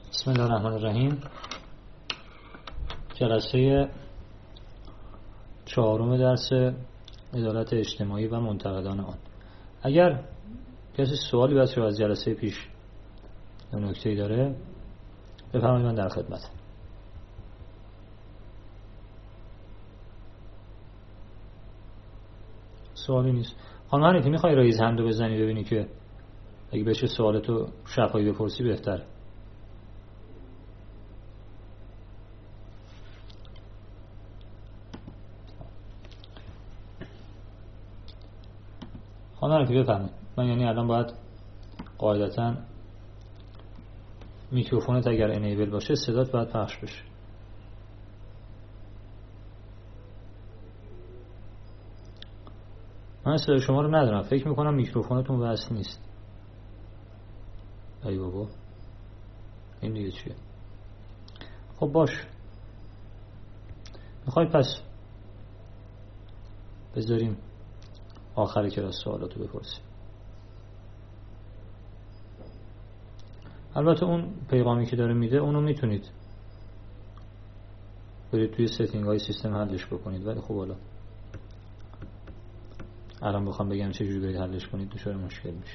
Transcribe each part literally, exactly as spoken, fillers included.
بسم الله الرحمن الرحیم. جلسه چهارم درس عدالت اجتماعی و منتقدان آن. اگر کسی سوالی بچه از جلسه پیش یا نکته‌ای داره بفرمایید، من در خدمتم. سوالی نیست. خانم حنیفی میخوای رایز هندو بزنی ببینی که اگه بشه سوالتو شفاهی بپرسی بهتره. خانم حنیفی بفرمایید. من یعنی الان باید قاعدتاً میکروفونت اگر انیبل باشه صدات باید پخش بشه. من صدای شما رو ندارم، فکر میکنم میکروفونتون وصل نیست. ای بابا این دیگه چیه؟ خب باش، میخوای پس بذاریم آخر کلاس سوالاتو بپرسیم. البته اون پیغامی که داره میده اونو میتونید برید توی ستینگ های سیستم حلش بکنید، ولی خب حالا الان بخوام بگم چجوری برید حلش کنید دچار مشکل میشه.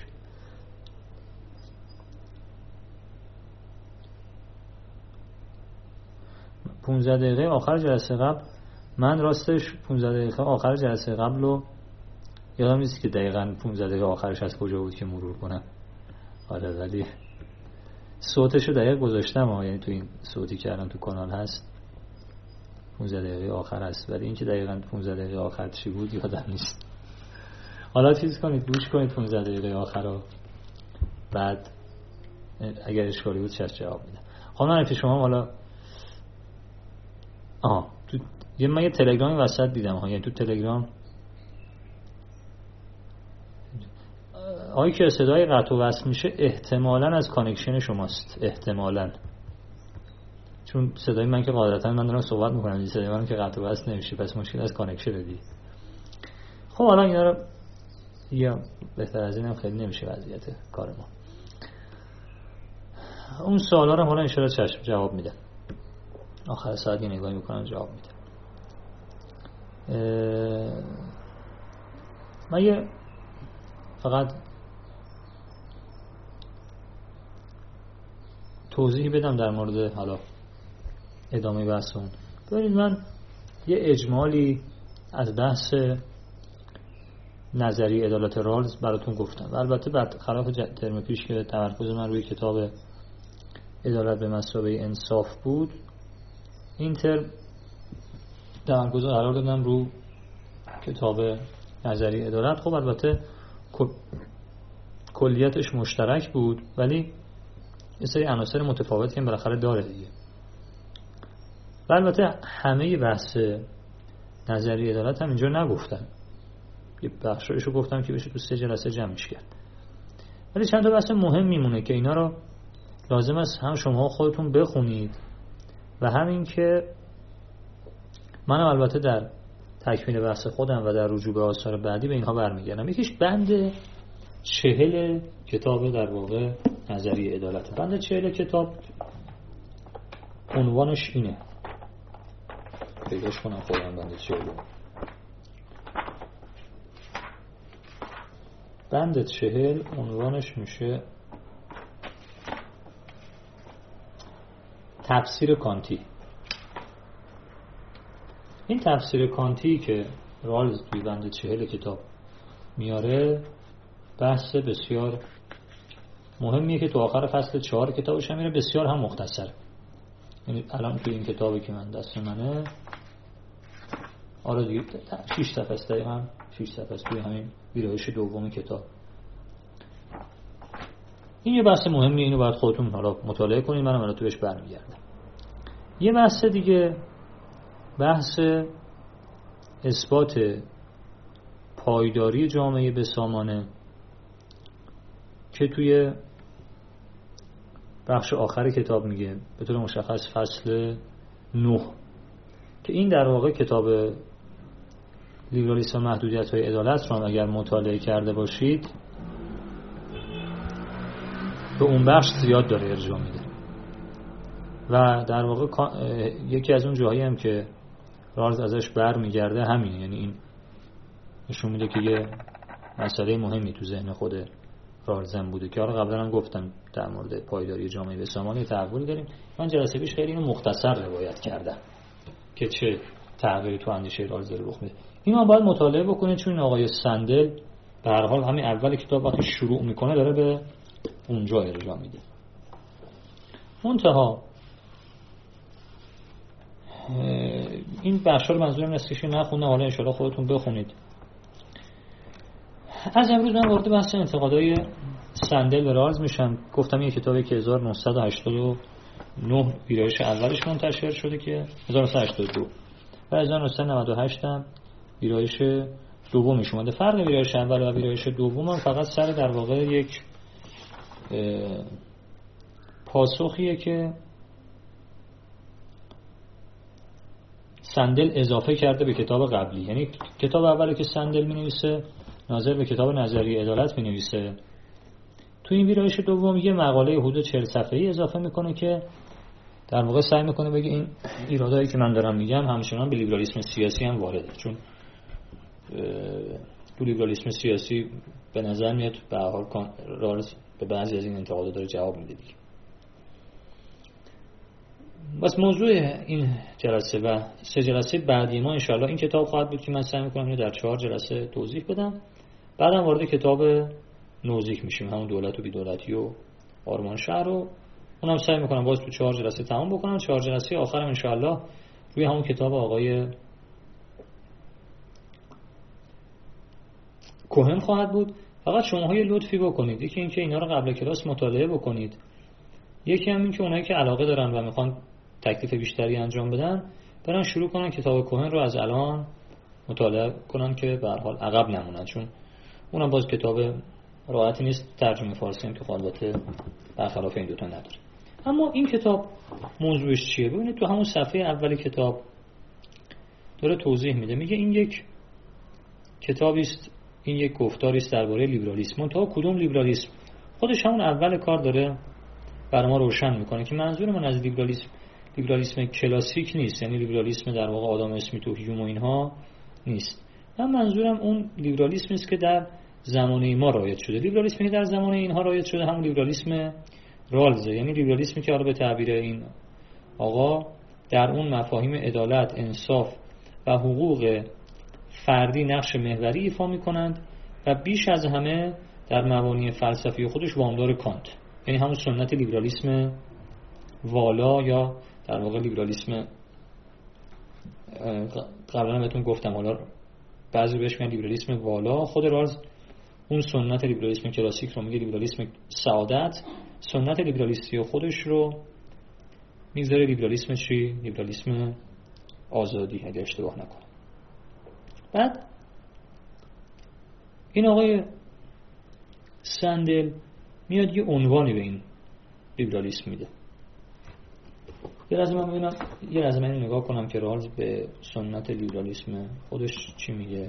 پونزده دقیقه آخر جلسه قبل من راستش پونزده دقیقه آخر جلسه قبل رو یادم نیست که دقیقاً پونزده دقیقه آخرش از کجا بود که مرور کنم. آره ولی صوتشو دقیق گذاشتم ها، یعنی تو این صوتی که الان تو کانال هست پونزده دقیقه آخر هست، ولی این که دقیقاً پونزده دقیقه آخر چی بود یادم نیست. حالا چیز کنید گوش کنید پونزده دقیقه آخر رو، بعد اگر اشکالی بود چش جواب میدم. خانم حنیفی شما حالا آها تو یه من یه تلگرامی وسط دیدم ها، یعنی تو تلگرام آیی که صدای قطع و وصل میشه احتمالاً از کانکشن شماست، احتمالاً، چون صدای من که قاعدتاً من دارم صحبت میکنم این صدای من که قطع و وصل نمیشه، پس مشکل از کانکشن دی. خب حالا اینا رو یا بهتر از این هم خیلی نمیشه وضعیت کار ما. اون سوالا رو حالا انشاءالله چشم جواب میدم، آخر ساعت یه نگاهی میکنم جواب میدم. من یه فقط توضیحی بدم در مورد حالا ادامه بحثمون. ببینید من یه اجمالی از بحث نظریه عدالت رالز براتون گفتم و البته بعد خلاف ترم پیش که تمرکز من روی کتاب عدالت به مثابه انصاف بود، این ترم تمرکز رو قرار دادم رو کتاب نظریه عدالت. خب البته کلیتش مشترک بود ولی یه سری عناصر متفاوتی هم بالاخره داره دیگه. و البته همه بحث نظریه عدالت هم اینجا نگفتم، یه بخشایشو گفتم که بشه تو سه جلسه جمعش کرد، ولی چند تا بحث مهم میمونه که اینا رو لازم است هم شما خودتون بخونید و همین که منم البته در تکمیل بحث خودم و در رجوع به آثار بعدی به اینها برمیگردم. یکیش بند چهل کتاب در واقع نظریه عدالت. بند چهل کتاب عنوانش اینه، پیداش کنم خودم. بند چهل بند چهل عنوانش میشه تفسیر کانتی. این تفسیر کانتی که رالز توی بند چهل کتاب میاره بحث بسیار مهمیه که تو آخر فصل چهار کتابش هم میره، بسیار هم مختصر. یعنی الان توی این کتابی که من دست منه آره دیگه شش صفحه است، دقیقاً شش صفحه است توی همین ویرایش دوم کتاب. این یه بحث مهمیه، اینو باید خودتون حالا مطالعه کنید، منم الان توش برمیگردم. یه بحث دیگه بحث اثبات پایداری جامعه بسامانه که توی بخش آخر کتاب میگه، به طور مشخص فصل نه، که این در واقع کتاب لیبرالیسم و محدودیت های عدالت رو اگر مطالعه کرده باشید به اون بخش زیاد داره ارجاع میده. و در واقع یکی از اون جاهایی هم که رالز ازش بر میگرده همینه، یعنی این نشون میده که یه مسئله مهمی تو ذهن خود رالزم بوده که حالا قبلا هم گفتم در مورد پایداری جامعه بسامانی تحولی داریم. من جلسه پیش خیلی اینو مختصر روایت کردم که چه تغییری تو اندیشه رالز داره رخ میده. اینو باید مطالعه بکنید چون آقای سندل به هر حال همین اول کتاب وقتی شروع میکنه داره به اونجا ارجاع میده. منتها این بخشا رو منظورم نیست که نخونم، حالا ان شاءالله خودتون بخونید. از امروز من وارد بحث انتقادهای سندل به رالز میشم. گفتم این کتابی که هزار و نهصد و هشتاد و نه ویرایش اولش منتشر شده که هزار و نهصد و هشتاد و دو و هزار و نهصد و نود و هشت هم ویرایش دومش اومده. فرق ویرایش اول و ویرایش دوم هم فقط سر در واقع یک پاسخیه که سندل اضافه کرده به کتاب قبلی. یعنی کتاب اولی که سندل می‌نویسه ناظر به کتاب نظریه عدالت می‌نویسه، تو این ویرایش دوم یه مقاله حدود چهل صفحه‌ای اضافه میکنه که در واقع سعی میکنه بگه این ایرادایی که من دارم میگم همچنان به لیبرالیسم سیاسی هم وارده، چون تو لیبرالیسم سیاسی به نظر میاد به هر حال رالز به بعضی از این انتقادات داره جواب میده دیگه. بس موضوع این جلسه و سه جلسه بعدی ما انشاءالله این کتاب خواهد بود که من سعی میکنم اینو در چهار جلسه توضیح بدم. بعدم وارد کتاب نوزیک میشیم، همون دولت و بی‌دولتی و آرمان شهر رو اونم سعی میکنم باز تو چهار جلسه تمام بکنم. چهار جلسه آخرم انشاءالله روی همون کتاب آقای کوهن خواهد بود. فقط شماها یه لطفی بکنید، یکی اینکه اینا رو قبل کلاس مطالعه بکنید، یکی هم این که اونایی که علاقه دارن و میخوان تکلیف بیشتری انجام بدن برن شروع کنن کتاب کوهن رو از الان مطالعه کنن که به هر حال عقب نمونن، چون اونم باز کتاب راحتی نیست، ترجمه فارسی هم که البته برخلاف این دوتا نداره. اما این کتاب موضوعش چیه؟ ببینید تو همون صفحه اول کتاب داره توضیح میده، میگه این یک کتابی است، این یک گفتاری است درباره لیبرالیسم. منتها کدوم لیبرالیسم؟ خودش همون اول کار داره برای ما روشن میکنه که منظور من از لیبرالیسم لیبرالیسم کلاسیک نیست، یعنی لیبرالیسم در واقع آدم اسمیت و هیوم و اینها نیست. من منظورم اون لیبرالیسم است که در زمانه ما رایج شده. لیبرالیسمی که در زمانه اینها رایج شده همون لیبرالیسم رالزه، یعنی لیبرالیسمی که حالا به تعبیر این آقا در اون مفاهیم عدالت، انصاف و حقوق فردی نقش محوری ایفا میکنند و بیش از همه در مبانی فلسفی خودش وامدار کانت، یعنی همون سنت لیبرالیسم والا یا در واقع لیبرالیسم قبلا بهتون گفتم، حالا بعضی بهش میگن لیبرالیسم والا. خود رالز اون سنت لیبرالیسم کلاسیک رو میگه لیبرالیسم سعادت، سنت لیبرالیستی خودش رو میذاره لیبرالیسم چی؟ لیبرالیسم آزادی، اگه اشتباه نکنم. بعد این آقای سندل میاد یه عنوانی به این لیبرالیسم میده. یه لحظه من ببینم، یه لحظه من نگاه کنم که رالز به سنت لیبرالیسم خودش چی میگه.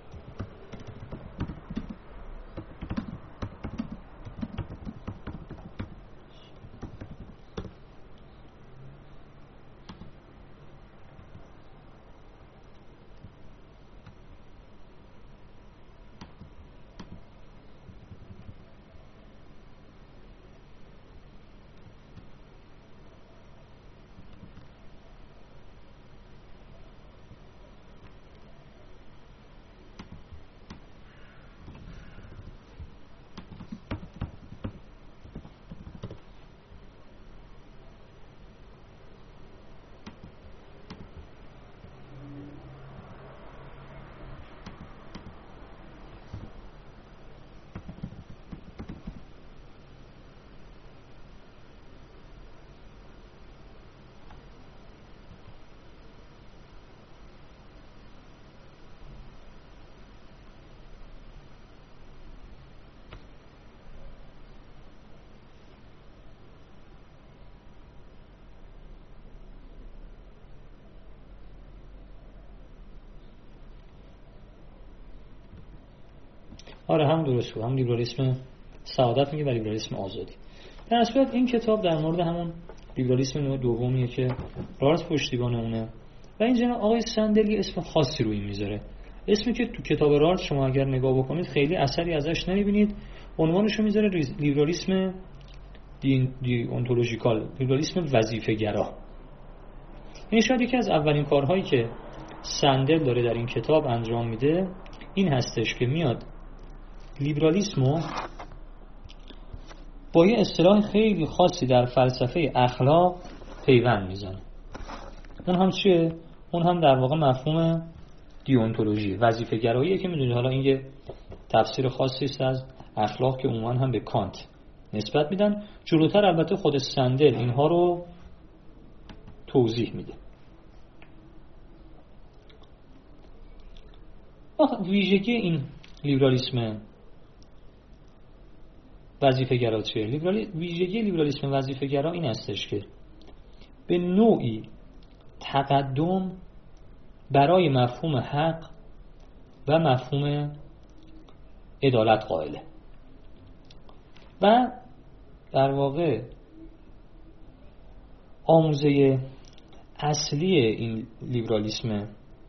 آره هم درست بود، هم لیبرالیسم سعادت میگه و لیبرالیسم آزادی. در اصل این کتاب در مورد همون لیبرالیسم نوع دومیه که رالز پشتیبان اونه. و این جناب آقای سندل یه اسم خاصی روی میذاره، اسمی که تو کتاب رالز شما اگر نگاه بکنید خیلی اثری ازش نمیبینید. عنوانش رو میذاره لیبرالیسم دی دیونتولوژیکال، لیبرالیسم وظیفه گرا. این شاید یکی از اولین کارهایی که سندل داره در این کتاب انجام میده این هستش که میاد لیبرالیسمو با یه اصطلاح خیلی خاصی در فلسفه اخلاق پیوند میزنه. اون هم چیه؟ اون هم در واقع مفهوم دیونتولوژی، وظیفه گراییه که میدونید. حالا این یه تفسیر خاصی است از اخلاق که عموما هم به کانت نسبت میدن. جلوتر البته خود سندل اینها رو توضیح میده. ویژگی این لیبرالیسم وظیفه گرا چیه؟ لیبرالی... ویژگی لیبرالیسم وظیفه گرا این هستش که به نوعی تقدم برای مفهوم حق و مفهوم عدالت قائله و در واقع آموزه اصلی این لیبرالیسم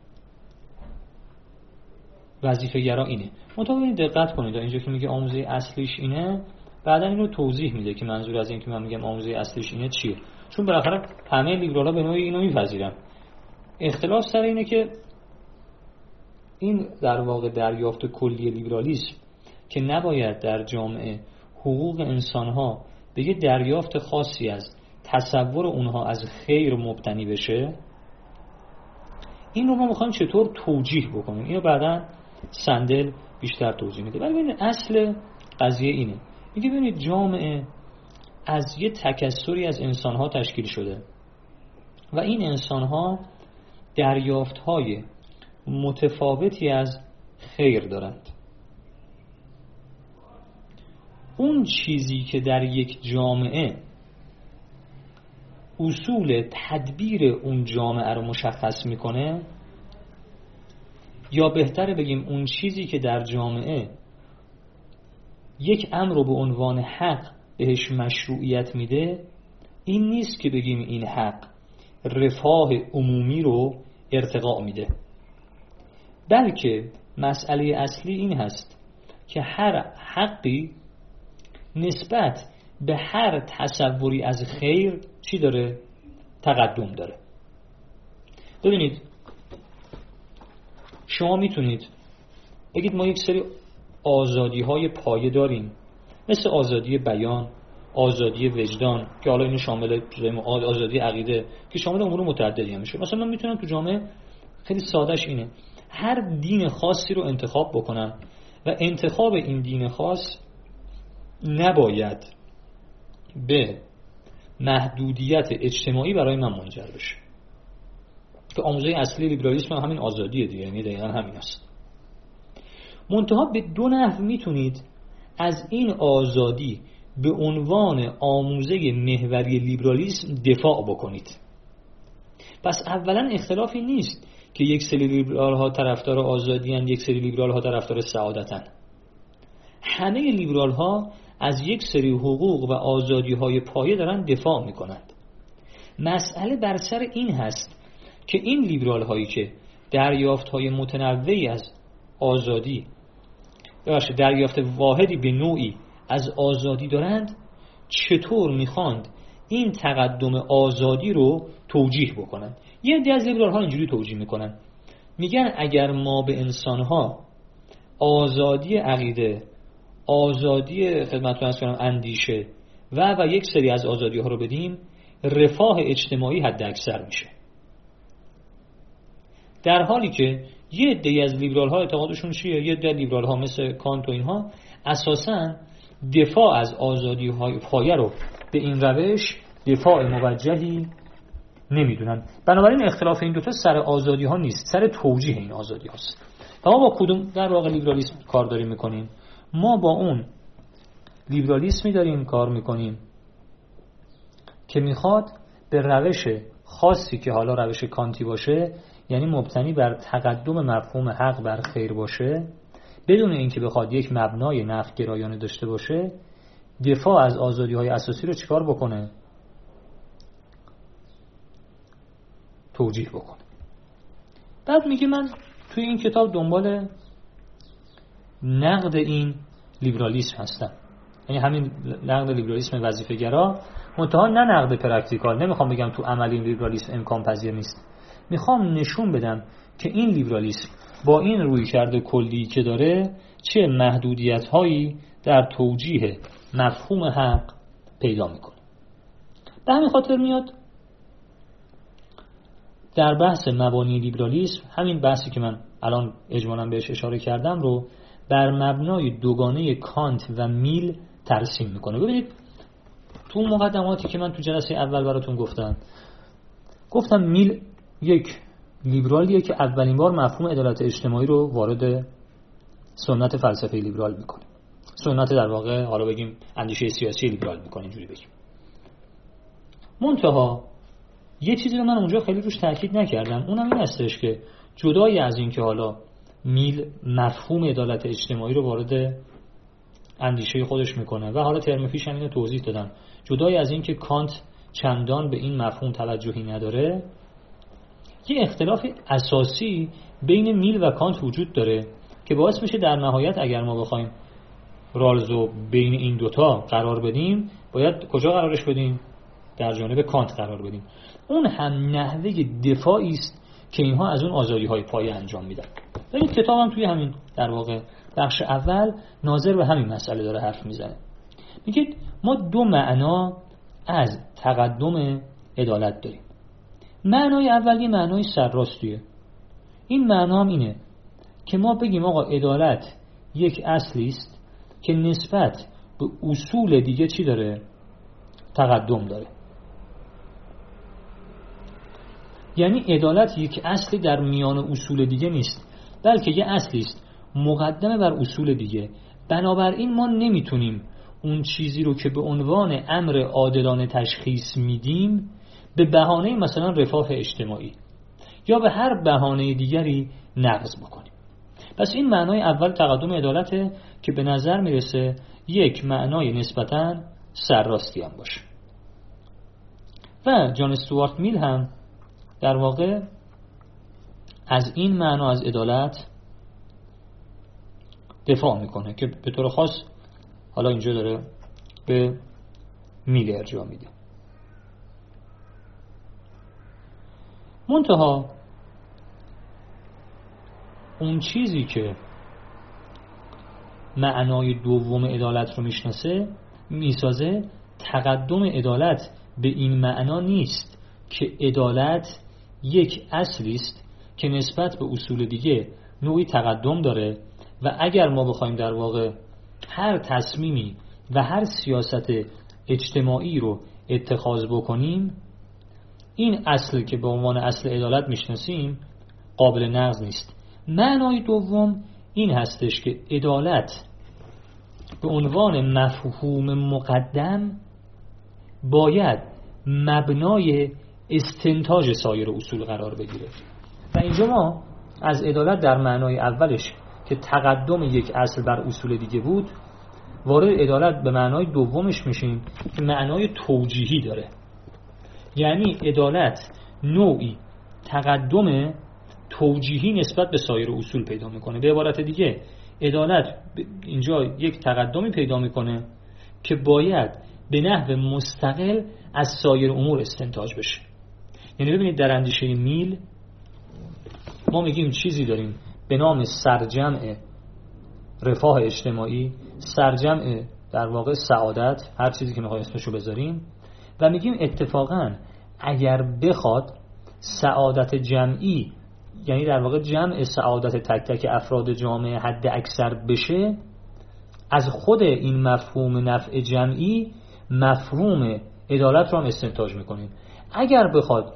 وظیفه گرا اینه. منتها ببینید دقت کنید اینجا که میگه آموزه اصلیش اینه، بعدا این رو توضیح میده که منظور از این که من میگم آموزه اصلیش اینه چیه. چون بالاخره همه لیبرال‌ها به نوعی اینو میپذیرن. اختلاف سر اینه که این در واقع دریافت کلی لیبرالیسم که نباید در جامعه حقوق انسان‌ها به یه دریافت خاصی از تصور اونها از خیر مبتنی بشه، این رو ما میخوایم چطور توجیه بکنیم. اینو بعدا سندل بیشتر توضیح میده. ولی ببینید اصل قضیه اینه، میگه ببینید جامعه از یه تکثری از انسان‌ها تشکیل شده و این انسان‌ها دریافت‌های متفاوتی از خیر دارند. اون چیزی که در یک جامعه اصول تدبیر اون جامعه رو مشخص میکنه، یا بهتره بگیم اون چیزی که در جامعه یک امر رو به عنوان حق بهش مشروعیت میده، این نیست که بگیم این حق رفاه عمومی رو ارتقا میده، بلکه مسئله اصلی این هست که هر حقی نسبت به هر تصوری از خیر چی داره؟ تقدم داره. ببینید شما میتونید بگید ما یک سری آزادی های پایه داریم، مثل آزادی بیان، آزادی وجدان که حالا اینو شامل آزادی عقیده که شامل امور متعددی میشه. مثلا من میتونم تو جامعه خیلی سادهش اینه هر دین خاصی رو انتخاب بکنم و انتخاب این دین خاص نباید به محدودیت اجتماعی برای من منجر بشه، که آموزه اصلی لیبرالیسم همین آزادیه دیگه، یعنی دقیقاً همین است. منتها به دو نحو میتونید از این آزادی به عنوان آموزه محوری لیبرالیسم دفاع بکنید. پس اولا اختلافی نیست که یک سری لیبرال ها طرفدار آزادی اند، یک سری لیبرال ها طرفدار سعادتن. همه لیبرال ها از یک سری حقوق و آزادی های پایه دارن دفاع میکنند. مسئله بر سر این هست که این لیبرال هایی که دریافت های متنوعی از آزادی، ببخشید دریافت واحدی به نوعی از آزادی دارند، چطور میخواند این تقدم آزادی رو توجیه بکنند. یه عده از لیبرال ها اینجوری توجیه میکنن، میگن اگر ما به انسان ها آزادی عقیده، آزادی خدمتتون عرض کنم اندیشه و و یک سری از آزادی ها رو بدیم، رفاه اجتماعی حد اکثر میشه. در حالی که یه عده از لیبرال ها اعتقادشون چیه؟ یه عده لیبرال ها مثل کانت و اینها اساساً دفاع از آزادی های پایه رو به این روش دفاع موجهی نمیدونن. بنابراین اختلاف این دوتا سر آزادی ها نیست، سر توجیه این آزادی هاست. و ما با کدوم در واقع لیبرالیسم کار داریم میکنیم؟ ما با اون لیبرالیسمی داریم کار میکنیم که میخواد به روش خاصی که حالا روش کانتی باشه، یعنی مبتنی بر تقدم مفهوم حق بر خیر باشه، بدون اینکه بخواد یک مبنای نفع‌گرایانه داشته باشه، دفاع از آزادی‌های اساسی رو چیکار بکنه؟ توجیه بکنه. بعد میگه من توی این کتاب دنبال نقد این لیبرالیسم هستم، یعنی همین نقد لیبرالیسم وظیفه گرا، منتها نه نقد پرکتیکال. نمیخوام بگم تو عمل این لیبرالیسم امکان پذیر نیست، میخوام نشون بدم که این لیبرالیسم با این رویکرد کلی که داره چه محدودیت هایی در توجیه مفهوم حق پیدا میکنه. به همین خاطر میاد در بحث مبانی لیبرالیسم همین بحثی که من الان اجمالاً بهش اشاره کردم رو بر مبنای دوگانه کانت و میل ترسیم میکنه. ببینید تو اون مقدماتی که من تو جلسه اول براتون گفتم گفتم میل یک لیبرالیه که اولین بار مفهوم عدالت اجتماعی رو وارد سنت فلسفه لیبرال میکنه. سنت در واقع حالا بگیم اندیشه سیاسی لیبرال میکنه، اینجوری بگیم. منتها یه چیزی رو من اونجا خیلی روش تاکید نکردم، اونم این هستش که جدای از این که حالا میل مفهوم عدالت اجتماعی رو وارد اندیشه خودش میکنه و حالا ترم پیش هم اینو توضیح دادم، جدای از این که کانت چندان به این مفهوم توجهی نداره، یه اختلاف اساسی بین میل و کانت وجود داره که باعث میشه در نهایت اگر ما بخوایم رالزو بین این دوتا قرار بدیم باید کجا قرارش بدیم؟ در جانب کانت قرار بدیم. اون هم نحوه دفاعی است که اینها از اون آزادی های پایه انجام میدن. این کتاب هم توی همین در واقع بخش اول ناظر به همین مسئله داره حرف میزنه. میگه ما دو معنا از تقدم عدالت داریم. معنای اولی معنای سرراستیه. این معنا هم اینه که ما بگیم آقا عدالت یک اصلی است که نسبت به اصول دیگه چی داره؟ تقدم داره. یعنی عدالت یک اصلی در میان اصول دیگه نیست، بلکه یه اصلی است مقدمه بر اصول دیگه. بنابراین ما نمیتونیم اون چیزی رو که به عنوان امر عادلانه تشخیص میدیم به بهانه مثلا رفاه اجتماعی یا به هر بهانه دیگری نقض بکنیم. پس این معنای اول تقدم عدالته که به نظر میرسه یک معنای نسبتاً سرراستی هم باشه. و جان استوارت میل هم در واقع از این معنا از عدالت دفاع میکنه که به طور خاص حالا اینجا داره به میل ارجاع میده. منتها اون چیزی که معنای دوم عدالت رو میشناسه میسازه تقدم عدالت به این معنا نیست که عدالت یک اصلی است که نسبت به اصول دیگه نوعی تقدم داره و اگر ما بخوایم در واقع هر تصمیمی و هر سیاست اجتماعی رو اتخاذ بکنیم این اصل که به عنوان اصل عدالت میشناسیم قابل نقض نیست. معنای دوم این هستش که عدالت به عنوان مفهوم مقدم باید مبنای استنتاج سایر اصول قرار بگیره و اینجا ما از عدالت در معنای اولش که تقدم یک اصل بر اصول دیگه بود وارد عدالت به معنای دومش میشیم که معنای توجیهی داره. یعنی عدالت نوعی تقدم توجیهی نسبت به سایر اصول پیدا میکنه. به عبارت دیگه عدالت اینجا یک تقدمی پیدا میکنه که باید به نحو مستقل از سایر امور استنتاج بشه. یعنی ببینید در اندیشه میل ما میگیم چیزی داریم به نام سرجمع رفاه اجتماعی، سرجمع در واقع سعادت، هر چیزی که میخوایم اسمشو بذاریم، و میگیم اتفاقا اگر بخواد سعادت جمعی یعنی در واقع جمع سعادت تک تک افراد جامعه حد اکثر بشه، از خود این مفهوم نفع جمعی مفهوم عدالت رو هم استنتاج میکنیم. اگر بخواد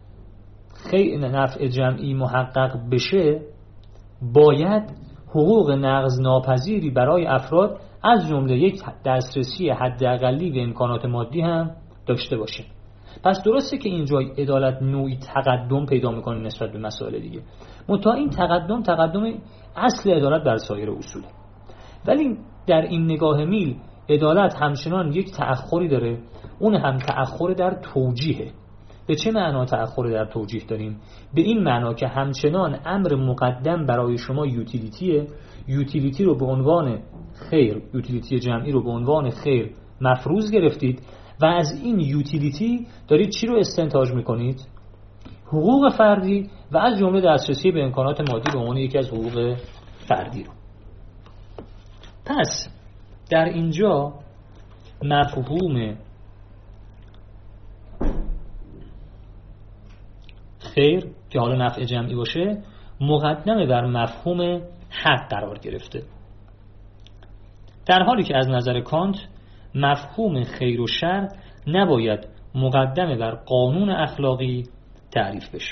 خیلی نفع جمعی محقق بشه باید حقوق نقض ناپذیری برای افراد از جمله یک دسترسی حداقلی به امکانات مادی هم داشته باشه. پس درسته که اینجا عدالت نوعی تقدم پیدا میکنه نسبت به مسائل دیگه، منتها این تقدم تقدم اصل عدالت بر سایر اصوله. ولی در این نگاه میل عدالت همچنان یک تأخری داره، اون هم تأخر در توجیه. به چه معنا تأخر در توجیه داریم؟ به این معنا که همچنان امر مقدم برای شما یوتیلیتیه، یوتیلیتی رو به عنوان خیر، یوتیلیتی جمعی رو به عنوان خیر مفروض گرفتید و از این یوتیلیتی دارید چی رو استنتاج میکنید؟ حقوق فردی و از جمله دسترسی به امکانات مادی به عنوان یکی از حقوق فردی رو. پس در اینجا مفهوم خیر که حالا نفع جمعی باشه مقدمه بر مفهوم حق قرار گرفته، در حالی که از نظر کانت مفهوم خیر و شر نباید مقدمه بر قانون اخلاقی تعریف بشه.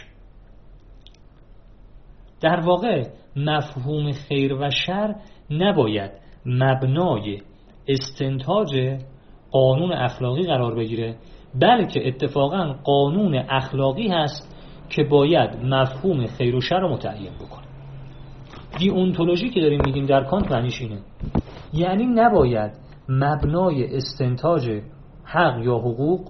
در واقع مفهوم خیر و شر نباید مبنای استنتاج قانون اخلاقی قرار بگیره، بلکه اتفاقا قانون اخلاقی هست که باید مفهوم خیر و شر رو متعین بکنه. دیونتولوژی که داریم میگیم در کانت معنیش اینه، یعنی نباید مبنای استنتاج حق یا حقوق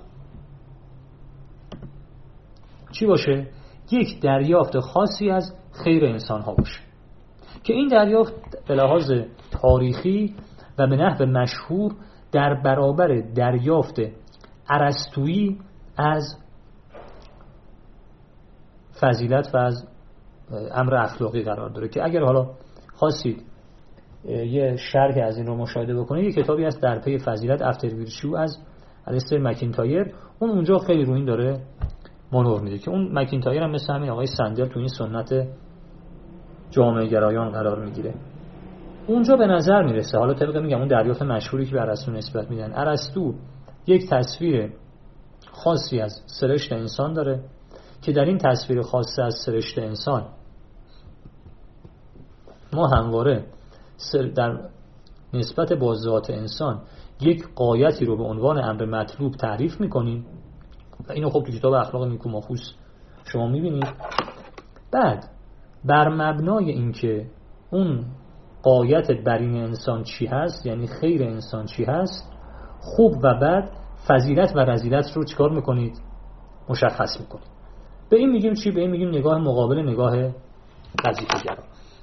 چی باشه؟ یک دریافت خاصی از خیر انسان ها باشه که این دریافت به لحاظ تاریخی و به نحو مشهور در برابر دریافت ارسطویی از فضیلت و از امر اخلاقی قرار داره، که اگر حالا خواستید یه شرح از این رو مشاهده بکنید، یه کتابی هست در پی فضیلت افتر ویرچو از الیستر مکینتایر، اون اونجا خیلی رو این داره منور میده که اون مکینتایر هم مثل همین آقای سندل تو این سنت جامعه گرایان قرار میگیره. اونجا به نظر میرسه، حالا طبق میگم اون دریافت مشهوری که به ارسطو نسبت میدن، ارسطو یک تصویر خاصی از سرشت انسان داره که در این تصویر خاص از سرشت انسان ما همواره در نسبت با ذات انسان یک غایتی رو به عنوان امر مطلوب تعریف میکنیم و اینو خب تو کتاب اخلاق نیکوماخوس شما میبینید. بعد بر مبنای اینکه اون غایت برین انسان چی هست، یعنی خیر انسان چی هست، خوب و بد، فضیلت و رذیلت رو چیکار میکنید؟ مشخص میکنید. به این میگیم چی؟ به این میگیم نگاه مقابل نگاه وظیفه‌گرا.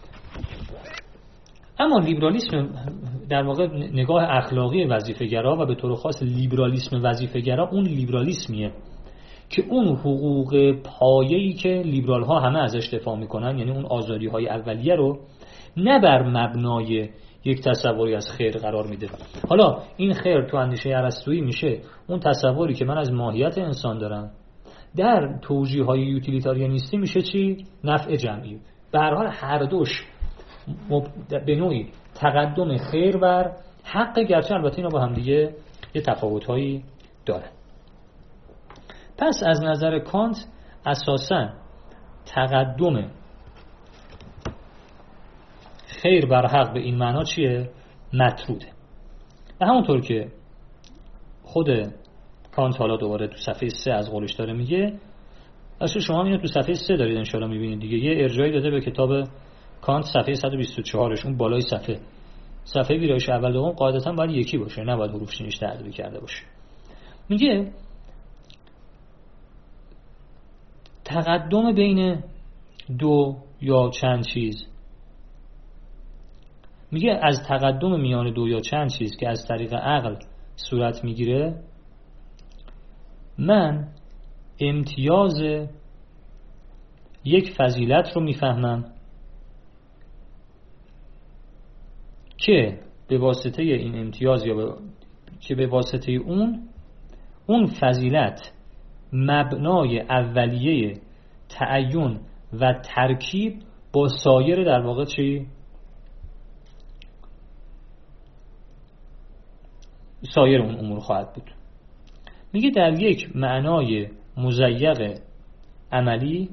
اما لیبرالیسم در واقع نگاه اخلاقی وظیفه‌گرا و به طور خاص لیبرالیسم وظیفه‌گرا اون لیبرالیسمیه که اون حقوق پایه‌ای که لیبرال ها همه ازش دفاع میکنن، یعنی اون آزادی های اولیه رو نه بر مبنای یک تصوری از خیر قرار میده. حالا این خیر تو اندیشه ارسطویی میشه اون تصوری که من از ماهیت انسان دارم، در توجیه های یوتیلیتاریانیستی میشه چی؟ نفع جمعی. به هر حال هر دوش به نوعی تقدم خیر بر حق، گرچه البته اینا با هم دیگه یه تفاوت‌هایی دارن. پس از نظر کانت اساساً تقدم خیر بر حق به این معنا چیه؟ مطروده. و همونطور که خود کانت حالا دوباره تو صفحه سه از قولش داره میگه، اصلا شما اینو تو صفحه سه دارید انشاءالله میبینید دیگه، یه ارجاعی داده به کتاب کانت صفحه صد و بیست و چهار اون بالای صفحه. صفحه ویرایش اول دوم قاعدتا باید یکی باشه، نباید حروف چینیش تعدیل کرده باشه. میگه تقدم بین دو یا چند چیز، میگه از تقدم میان دو یا چند چیز که از طریق عقل صورت میگیره، من امتیاز یک فضیلت رو میفهمم که به واسطه این امتیاز یا به... که به واسطه اون اون فضیلت مبنای اولیه تعین و ترکیب با سایر در واقع چی؟ سایر اون امور خواهد بود. میگه در یک معنای مزیق عملی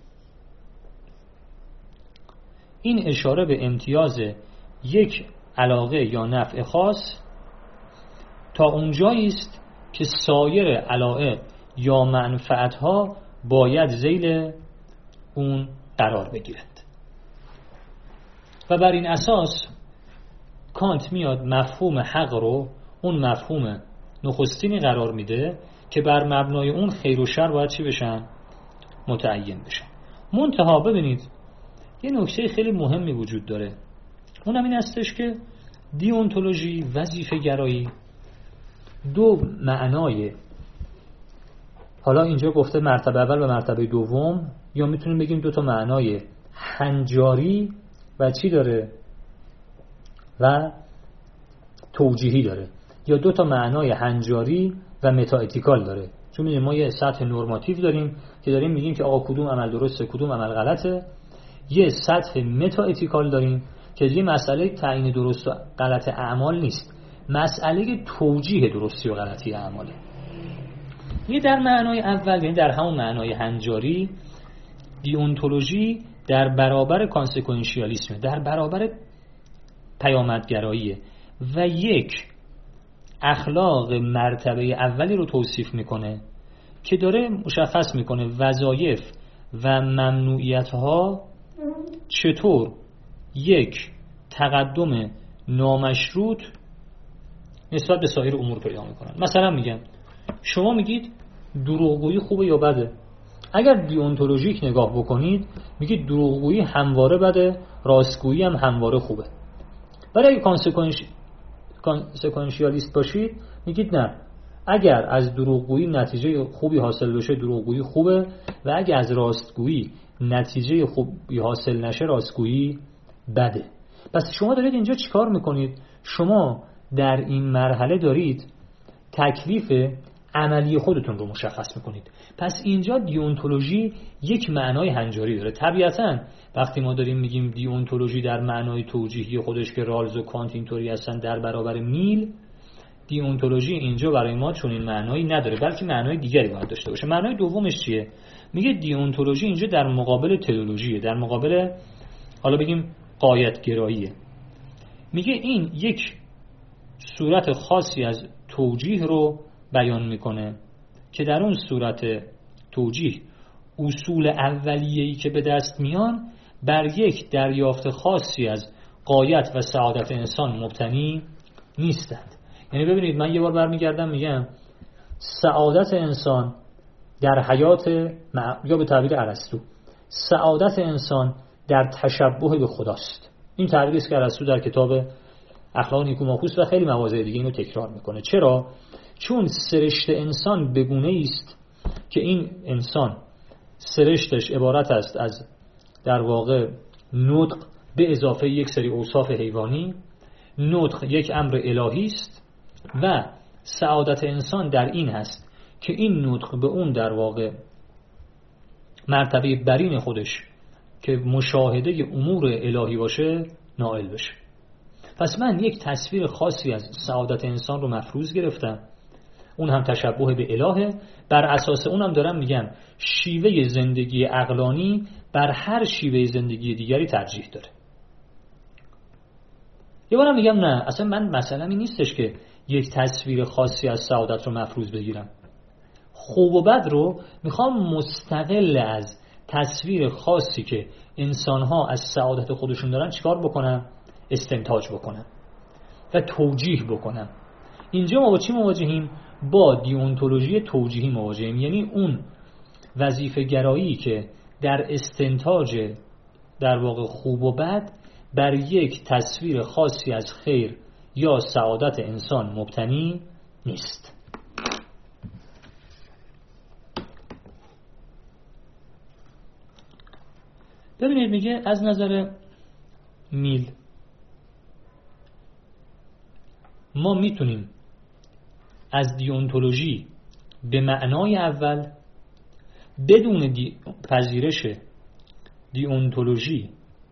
این اشاره به امتیاز یک علاقه یا نفع خاص تا اونجایی است که سایر علائق یا منفعتها باید ذیل اون قرار بگیرد. و بر این اساس کانت میاد مفهوم حق رو اون مفهوم نخستینی قرار میده که بر مبنای اون خیر و شر باید چی بشن؟ متعین بشن. منتها ببینید یه نکته خیلی مهمی وجود داره، اونم این هستش که دیونتولوژی، وظیفه گرایی دو معنای، حالا اینجا گفته مرتبه اول و مرتبه دوم، یا میتونیم بگیم دو تا معنای هنجاری و چی داره و توجیهی داره، یا دو تا معنای هنجاری و متااتیکال داره. چون می‌دونیم ما یه سطح نورماتیو داریم که داریم میگیم که آقا کدوم عمل درسته کدوم عمل غلطه، یه سطح متااتیکال داریم که دیگه مسئله تعیین درست و غلط اعمال نیست، مسئله توجیه درستی و غلطی اعماله. یه در معنای اول، یعنی در همون معنای هنجاری، دیونتولوژی در برابر کانسکوئنشیالیسم، در برابر پیامدگراییه و یک اخلاق مرتبه اولی رو توصیف میکنه که داره مشخص میکنه وظایف و ممنوعیت‌ها چطور یک تقدم نامشروط نسبت به سایر امور پیدا میکنن. مثلا میگن شما میگید دروغگویی خوبه یا بده، اگر دیونتولوژیک نگاه بکنید میگید دروغگویی همواره بده، راستگویی هم همواره خوبه. ولی اگه کانسکوئنش کانسکوئنشیالیست باشید میگید نه، اگر از دروغگویی نتیجه خوبی حاصل بشه دروغگویی خوبه، و اگر از راستگویی نتیجه خوبی حاصل نشه راستگویی بده. پس شما دارید اینجا چیکار میکنید؟ شما در این مرحله دارید تکلیف عملی خودتون رو مشخص میکنید. پس اینجا دیونتولوژی یک معنای هنجاری داره. طبیعتاً وقتی ما داریم میگیم دیونتولوژی در معنای توجیهی خودش که رالز و کانت اینطوری هستن در برابر میل، دیونتولوژی اینجا برای ما چون این معنایی نداره، بلکه معنای دیگری باید داشته باشه. معنای دومش چیه؟ میگه دیونتولوژی اینجا در مقابل تئولوژیه، در مقابل حالا بگیم غایت‌گراییه. میگه این یک صورت خاصی از توجیه رو بیان میکنه که در اون صورت توجیه اصول اولیه‌ای که به دست میان بر یک دریافت خاصی از غایت و سعادت انسان مبتنی نیستند. یعنی ببینید من یه بار برمیگردم میگم سعادت انسان در حیات مع... یا به تعبیر ارسطو سعادت انسان در تشبه به خداست. این تعبیری است که ارسطو در کتاب اخلاق نیکوماخوس و خیلی مواضع دیگه اینو تکرار میکنه. چرا؟ چون سرشت انسان بگونه است که این انسان سرشتش عبارت است از در واقع نطق به اضافه یک سری اوصاف حیوانی. نطق یک امر الهی است و سعادت انسان در این هست که این نطق به اون در واقع مرتبه برین خودش که مشاهده امور الهی باشه نائل بشه. پس من یک تصویر خاصی از سعادت انسان رو مفروض گرفتم، اون هم تشبه به الهه. بر اساس اونم دارم میگم شیوه زندگی عقلانی بر هر شیوه زندگی دیگری ترجیح داره. یه بارم میگم نه، اصلا من مثلا این نیستش که یک تصویر خاصی از سعادت رو مفروض بگیرم. خوب و بد رو میخوام مستقل از تصویر خاصی که انسانها از سعادت خودشون دارن چیکار بکنم؟ استنتاج بکنم و توجیه بکنم. اینجا ما با چی مواجهیم؟ با دیونتولوژی توجیهی مواجهیم، یعنی اون وظیفه گرایی که در استنتاج در واقع خوب و بد بر یک تصویر خاصی از خیر یا سعادت انسان مبتنی نیست. ببینید میگه از نظر میل ما میتونیم از دیونتولوژی به معنای اول بدون دی... پذیرش دیونتولوژی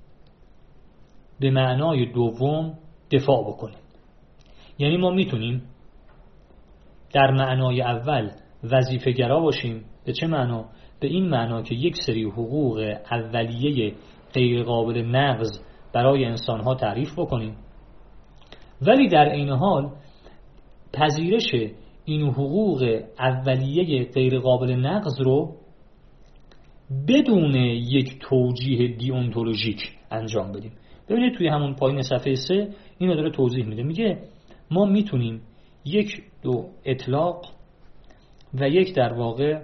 به معنای دوم دفاع بکنیم. یعنی ما میتونیم در معنای اول وظیفه گرا باشیم. به چه معنا؟ به این معنا که یک سری حقوق اولیه غیر قابل نقض برای انسانها تعریف بکنیم، ولی در این حال پذیرش این حقوق اولیه غیر قابل نقض رو بدون یک توجیه دیونتولوژیک انجام بدیم. ببینید توی همون پایین صفحه سه اینو داره توضیح میده. میگه ما میتونیم یک دو اطلاق و یک در واقع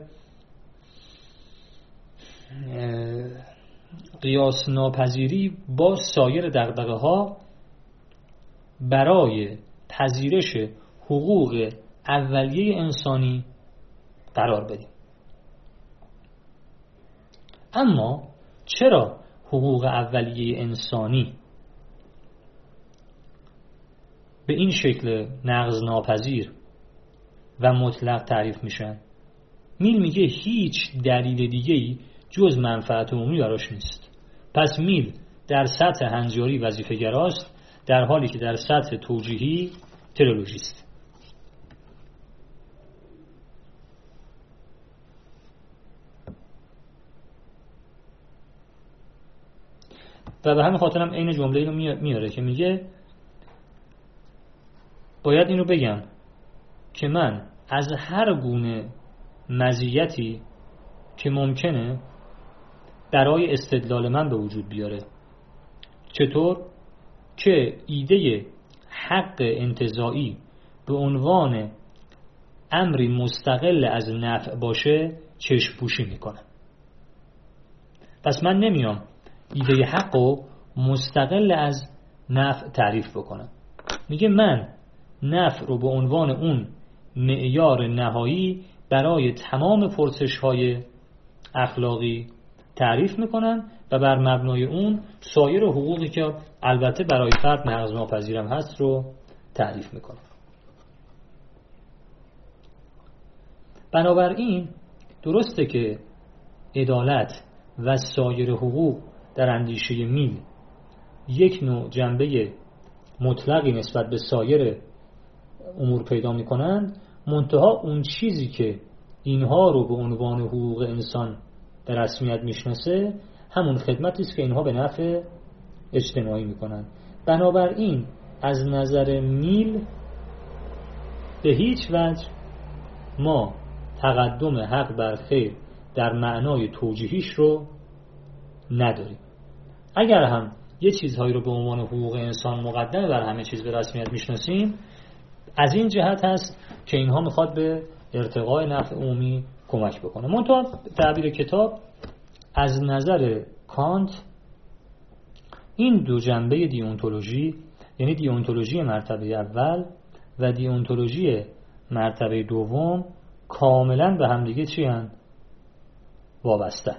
قیاس ناپذیری با سایر دغدغه‌ها برای پذیرش حقوق اولیه انسانی قرار بدیم. اما چرا حقوق اولیه انسانی به این شکل نقض ناپذیر و مطلق تعریف میشن؟ میل میگه هیچ دلیل دیگه‌ای جز منفعت عمومی براش نیست. پس میل در سطح هنجاری وظیفه‌گراست، در حالی که در سطح توجیهی تئولوژیست. و به همین خاطر هم عین جمله اینو میاره که میگه باید اینو بگم که من از هر گونه مزیتی که ممکنه برای استدلال من به وجود بیاره، چطور که ایده حق انتزاعی به عنوان امری مستقل از نفع باشه چشم پوشی میکنم. پس من نمیام ایده حق رو مستقل از نفع تعریف بکنم. میگه من نفع رو به عنوان اون معیار نهایی برای تمام پرسش‌های اخلاقی تعریف میکنن و بر مبنای اون سایر حقوقی که البته برای فرد نقض ناپذیرم هست رو تعریف میکنن. بنابراین درسته که عدالت و سایر حقوق در اندیشه میل یک نوع جنبه مطلقی نسبت به سایر امور پیدا میکنند، منتها اون چیزی که اینها رو به عنوان حقوق انسان به رسمیت میشناسه همون خدمتی است که اینها به نفع اجتماعی میکنن. بنابراین از نظر میل به هیچ وجه ما تقدم حق بر خیر در معنای توجیهیش رو نداریم. اگر هم یه چیزهایی رو به عنوان حقوق انسان مقدم بر همه چیز به رسمیت میشناسیم، از این جهت هست که اینها میخواد به ارتقاء نفع عمومی کمک بکنه. منتها تعبیر کتاب از نظر کانت این دو جنبه دیونتولوژی، یعنی دیونتولوژی مرتبه اول و دیونتولوژی مرتبه دوم، کاملا به همدیگه چی هن؟ وابسته.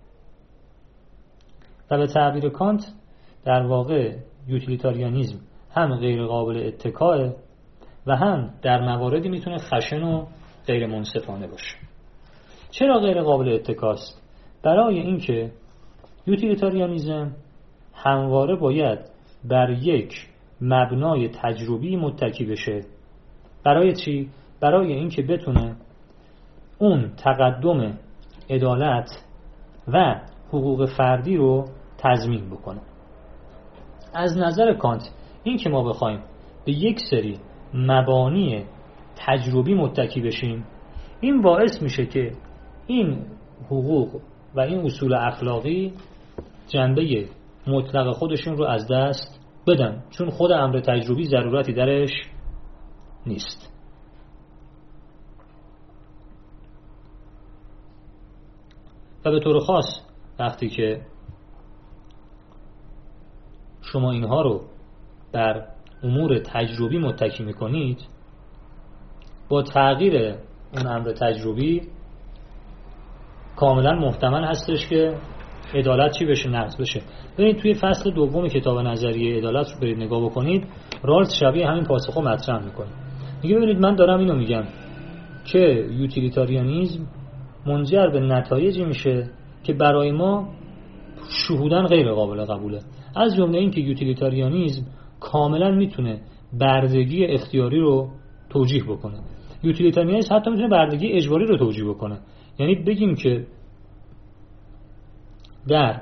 و به تعبیر کانت در واقع یوتیلیتاریانیزم هم غیر قابل اتکاه و هم در مواردی میتونه خشن و غیر منصفانه باشه. چرا غیر قابل اتکاست؟ برای اینکه یوتیلیتاریانیزم همواره باید بر یک مبنای تجربی متکی بشه. برای چی؟ برای اینکه بتونه اون تقدم عدالت و حقوق فردی رو تضمین بکنه. از نظر کانت این که ما بخوایم به یک سری مبانی تجربی متکی بشیم، این باعث میشه که این حقوق و این اصول اخلاقی جنبه مطلق خودشون رو از دست بدن، چون خود امر تجربی ضرورتی درش نیست. و به طور خاص وقتی که شما اینها رو بر امور تجربی متکی میکنید، با تغییر اون امر تجربی کاملا محتمل هستش که عدالت چی بشه؟ نقض بشه. ببینید توی فصل دوم کتاب نظریه عدالت رو برید نگاه بکنید، رالز شبیه همین پاسخو مطرح میکنه. میگه ببینید من دارم اینو میگم که یوتیلیتاریانیزم منجر به نتایجی میشه که برای ما شهوداً غیر قابل قبوله. از جمله این که یوتیلیتاریانیزم کاملا میتونه بردگی اختیاری رو توجیه بکنه. یوتیلیتاریانیسم حتی میتونه بردگی اجباری رو توجیه بکنه. یعنی بگیم که در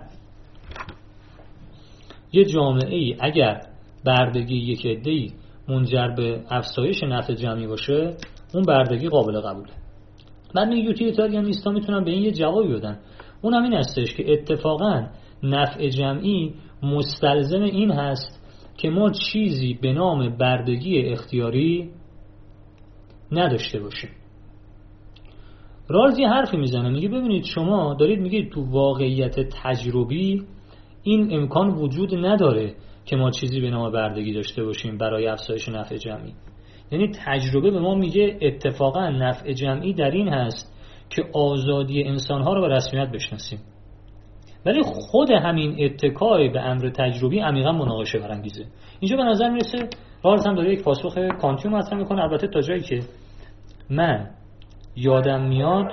یه جامعه ای اگر بردگی یک عده‌ای منجر به افزایش نفع جمعی باشه، اون بردگی قابل قبوله. بعد می یوتیلیتاریانیست‌ها میتونن به این یه جوابی بدن، اون هم این هستش که اتفاقا نفع جمعی مستلزم این هست که ما چیزی به نام بردگی اختیاری نداشته باشیم. رالز یه حرفی میزنه، میگه ببینید شما دارید میگید تو واقعیت تجربی این امکان وجود نداره که ما چیزی به نام بردگی داشته باشیم برای افزایش نفع جمعی. یعنی تجربه به ما میگه اتفاقا نفع جمعی در این هست که آزادی انسانها رو به رسمیت بشناسیم. ولی خود همین اتکای به امر تجربی عمیقا مناقشه برانگیزه. اینجا به نظر میرسه رالز هم داره یک پاسخ کانتی رو مطرح میکنه، البته تا جایی که من یادم میاد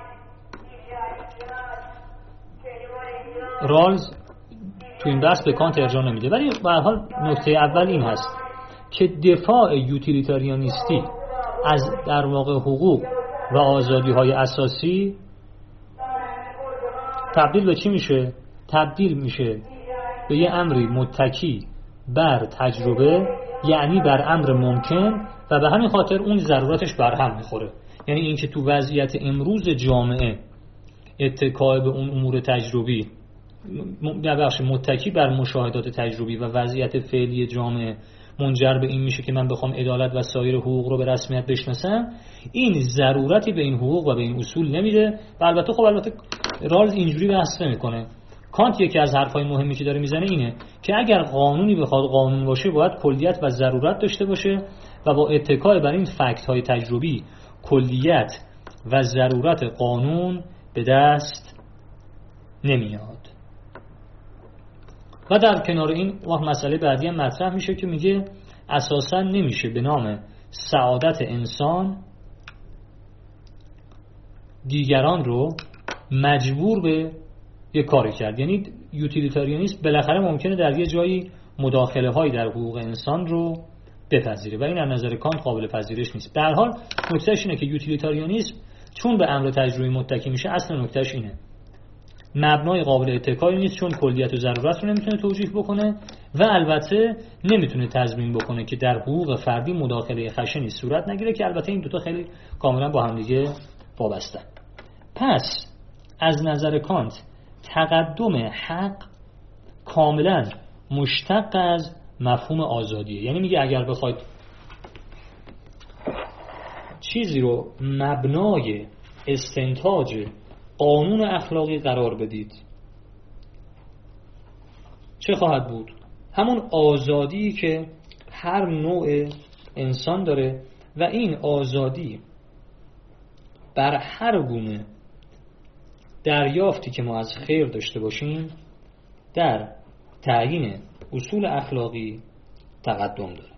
رالز تو این بحث به کانت ارجاع نمیده، ولی به هر حال نکته اول این هست که دفاع یوتیلیتاریانیستی از در واقع حقوق و آزادی های اساسی تبدیل به چی میشه؟ تبدیل میشه به یه امری متکی بر تجربه، یعنی بر امر ممکن، و به همین خاطر اون ضرورتش برهم میخوره. یعنی اینکه تو وضعیت امروز جامعه اتکای به اون امور تجربی در بخش متکی بر مشاهدات تجربی و وضعیت فعلی جامعه منجر به این میشه که من بخوام عدالت و سایر حقوق رو به رسمیت بشناسم، این ضرورتی به این حقوق و به این اصول نمیده. و البته خب البته رالز اینجوری بحث نمیکنه. کانت یکی از حرفای مهمی که داره میزنه اینه که اگر قانونی بخواد قانون باشه باید کلیت و ضرورت داشته باشه و با اتکای بر این فکت های تجربی کلیت و ضرورت قانون به دست نمیاد. و در کنار این وقت مسئله بعدی هم مطرح میشه که میگه اساساً نمیشه به نام سعادت انسان دیگران رو مجبور به یه کاری کرد. یعنی یوتیلیتاریانیسم بالاخره ممکنه در یه جایی مداخله هایی در حقوق انسان رو بپذیره و این از نظر کانت قابل پذیرش نیست. در حال نکتهش اینه که یوتیلیتاریانیسم چون به امر تجربی متکی میشه، اصل نکتهش اینه مبنای قابل اتکایی نیست، چون کلیت و ضرورت رو نمیتونه توجیه بکنه و البته نمیتونه تضمین بکنه که در حقوق فردی مداخله خشنی صورت نگیره، که البته این دوتا خیلی کاملا با هم دیگه وابسته. پس از نظر کانت تقدم حق کاملا مشتق از مفهوم آزادیه. یعنی میگه اگر بخواید چیزی رو مبنای استنتاج قانون اخلاقی قرار بدید، چه خواهد بود؟ همون آزادی که هر نوع انسان داره و این آزادی بر هر گونه دریافتی که ما از خیر داشته باشیم در تعیین اصول اخلاقی تقدم داره.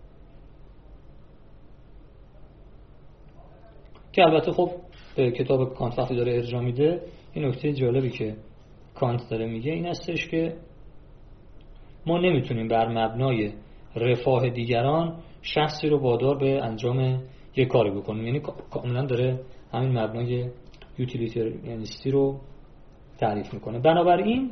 که البته خب به کتاب کانت وقتی داره ارجاع میده، این نکته جالبی که کانت داره میگه این هستش که ما نمیتونیم بر مبنای رفاه دیگران شخصی رو وادار به انجام یک کاری بکنیم. یعنی کاملا داره همین مبنای یوتیلیتاریانیستی رو تعریف میکنه. بنابراین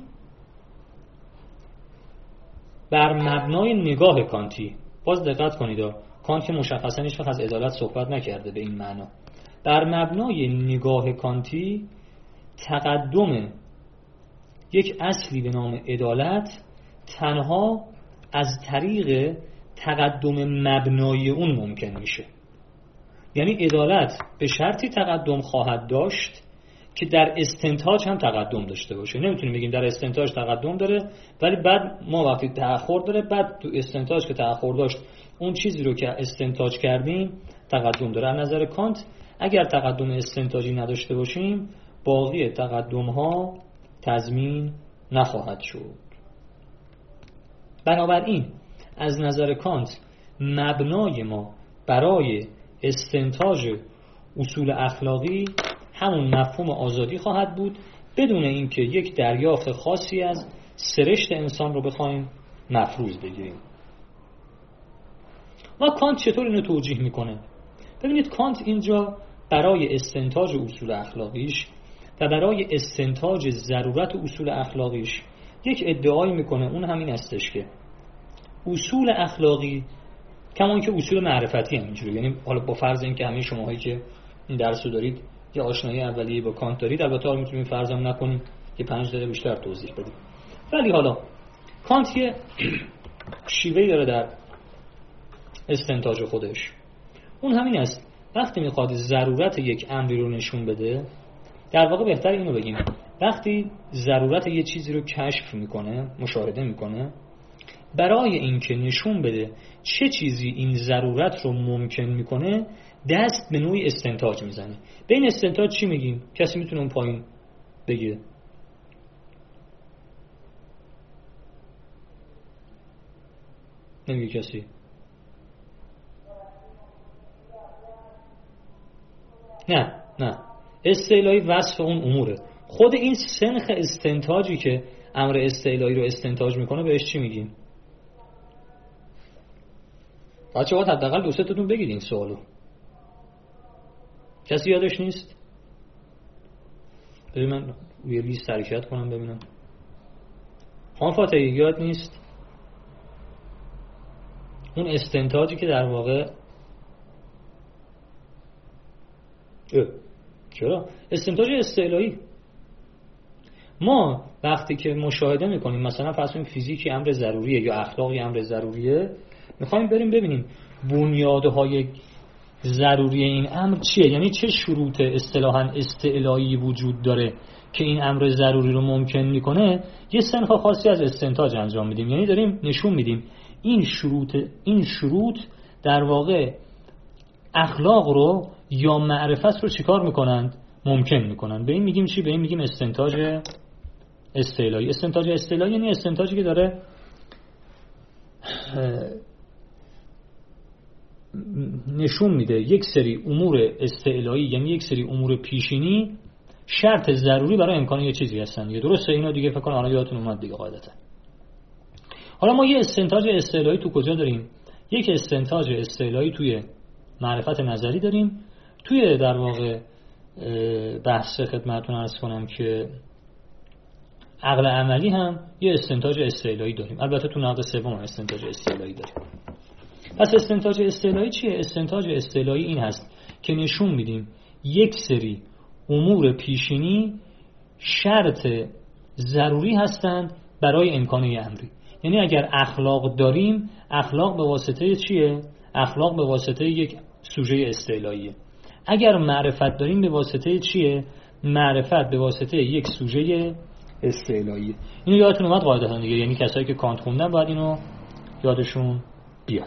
بر مبنای نگاه کانتی، باز دقت کنید کانت که مشخصا هیچ وقت از عدالت صحبت نکرده به این معنا، بر مبنای نگاه کانتی تقدم یک اصلی به نام عدالت تنها از طریق تقدم مبنای اون ممکن میشه. یعنی عدالت به شرطی تقدم خواهد داشت که در استنتاج هم تقدم داشته باشه. نمیتونیم بگیم در استنتاج تقدم داره ولی بعد ما وقتی تأخر داره، بعد تو استنتاج که تأخر داشت اون چیزی رو که استنتاج کردیم تقدم داره. از نظر کانت اگر تقدم استنتاجی نداشته باشیم باقی تقدم ها تضمین نخواهد شد. بنابراین از نظر کانت مبنای ما برای استنتاج اصول اخلاقی همون مفهوم آزادی خواهد بود، بدون اینکه یک دریافت خاصی از سرشت انسان رو بخوایم مفروض بگیریم. و کانت چطور اینو توجیه میکنه؟ ببینید کانت اینجا برای استنتاج اصول اخلاقیش و برای استنتاج ضرورت اصول اخلاقیش یک ادعایی میکنه، اون همین هستش که اصول اخلاقی کمان که اصول معرفتی هم اینجوری، یعنی حالا با فرض اینکه همه شماهایی که این درس رو دارید یا آشنایی اولیه با کانت دارید، البته حالا میتونیم فرضم نکنیم که پنج دقیقه بیشتر توضیح بدیم، ولی حالا کانت یه شیوهی داره در استنتاج خودش، اون همین است وقتی میخواد ضرورت یک امری رو نشون بده، در واقع بهتر اینو بگیم وقتی ضرورت یه چیزی رو کشف میکنه، مشاهده میکنه، برای اینکه نشون بده چه چیزی این ضرورت رو ممکن میکنه دست به نوعی استنتاج میزنه. به این استنتاج چی میگیم؟ کسی میتونه اون پایین بگه؟ نمیگه کسی؟ نه نه استعلایی وصف اون اموره. خود این سنخ استنتاجی که امر استعلایی رو استنتاج میکنه بهش چی میگیم؟ بچه ها حداقل دو سه تاتون بگید این سوالو. کسی یادش نیست؟ ببین من روی لیست حرکت کنم ببینم. خان فاتحی یاد نیست؟ اون استنتاجی که در واقع اه. چرا؟ استنتاج استعلایی. ما وقتی که مشاهده میکنیم مثلا فرض کنیم فیزیکی امر ضروریه یا اخلاقی امر ضروریه، میخوایم بریم ببینیم بنیادهای ضروری این امر چیه، یعنی چه شروط اصطلاحاً استعلایی وجود داره که این امر ضروری رو ممکن میکنه، یه سنخ خاصی از استنتاج انجام میدیم. یعنی داریم نشون میدیم این شروط این شروط در واقع اخلاق رو یا معرفت رو چیکار میکنند؟ ممکن میکنند. به این میگیم چی؟ به این میگیم استنتاج استعلایی. استنتاج استعلایی یعنی استنتاجی که داره نشون میده یک سری امور استعلایی، یعنی یک سری امور پیشینی شرط ضروری برای امکان یه چیزی هستن. یه درسته اینا دیگه فکر کنم الان یادتون اومد دیگه قاعدتا. حالا ما یه استنتاج استعلایی تو کجا داریم؟ یک استنتاج استعلایی توی معرفت نظری داریم. توی در واقع بحث خدمتتون عرض کنم که عقل عملی هم یه استنتاج استعلایی داریم. البته تو نقد سوم استنتاج استعلایی داریم. پس استنتاج استعلایی چیه؟ استنتاج استعلایی این هست که نشون میدیم یک سری امور پیشینی شرط ضروری هستند برای امکان امری. یعنی اگر اخلاق داریم، اخلاق به واسطه چیه؟ اخلاق به واسطه یک سوژه استعلاییه. اگر معرفت داریم به واسطه چیه؟ معرفت به واسطه یک سوژه استعلاییه. اینو یادتون اومد قاعدتا دیگه، یعنی کسایی که کانت خوندن باید اینو یادشون بیاد.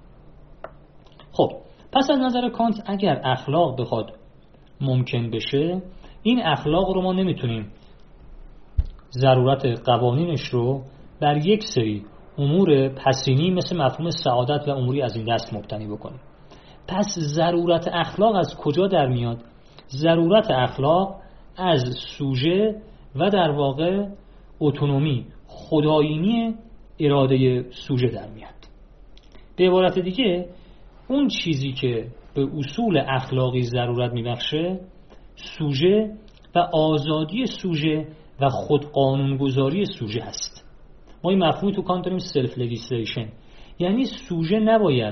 خب پس از نظر کانت اگر اخلاق بخواد ممکن بشه، این اخلاق رو ما نمیتونیم ضرورت قوانینش رو بر یک سری امور پسینی مثل مفهوم سعادت و اموری از این دست مبتنی بکنیم. پس ضرورت اخلاق از کجا در میاد؟ ضرورت اخلاق از سوژه و در واقع اتونومی، خدایینی اراده سوژه در میاد. به عبارت دیگه اون چیزی که به اصول اخلاقی ضرورت میبخشه سوژه و آزادی سوژه و خود قانونگذاری سوژه هست. ما این مفهومی تو کانت داریم سلف لجیسلیشن، یعنی سوژه نباید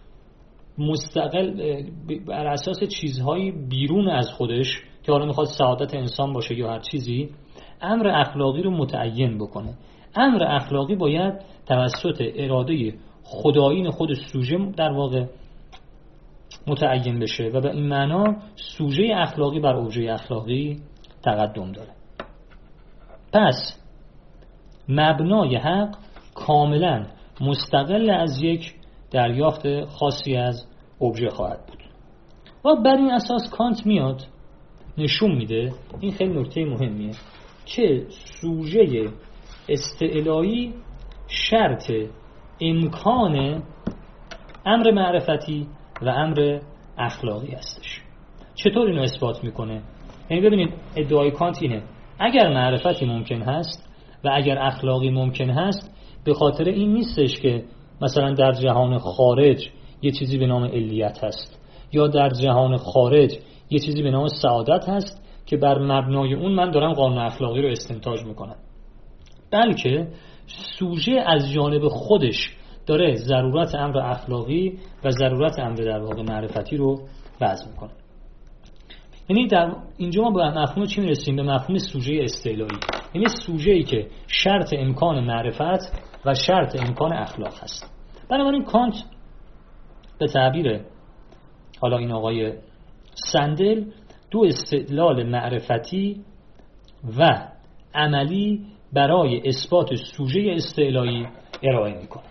مستقل بر اساس چیزهایی بیرون از خودش که حالا میخواد سعادت انسان باشه یا هر چیزی امر اخلاقی رو متعین بکنه. امر اخلاقی باید توسط اراده خدایین خود سوژه در واقع متعین بشه و به این معنا سوژه اخلاقی بر اوبژه اخلاقی تقدم داره. پس مبنای حق کاملا مستقل از یک دریافت خاصی از اوبژه خواهد بود و بر این اساس کانت میاد نشون میده، این خیلی نکته مهمیه، که سوژه استعلایی شرط امکان امر معرفتی و امر اخلاقی هستش. چطور اینو اثبات میکنه؟ یعنی ببینید ادعای کانت اینه اگر معرفتی ممکن هست و اگر اخلاقی ممکن هست، به خاطر این نیستش که مثلا در جهان خارج یه چیزی به نام علیت هست یا در جهان خارج یه چیزی به نام سعادت هست که بر مبنای اون من دارم قانون اخلاقی رو استنتاج میکنم، بلکه سوژه از جانب خودش داره ضرورت امر اخلاقی و ضرورت امر در واقع معرفتی رو وضع میکنه. یعنی در اینجا ما به مفهوم چی میرسیم؟ به مفهوم سوژه استعلایی، یعنی سوژه‌ای که شرط امکان معرفت و شرط امکان اخلاق هست. بنابراین کانت به تعبیر حالا این آقای سندل دو استدلال معرفتی و عملی برای اثبات سوژه استعلایی ارائه میکنه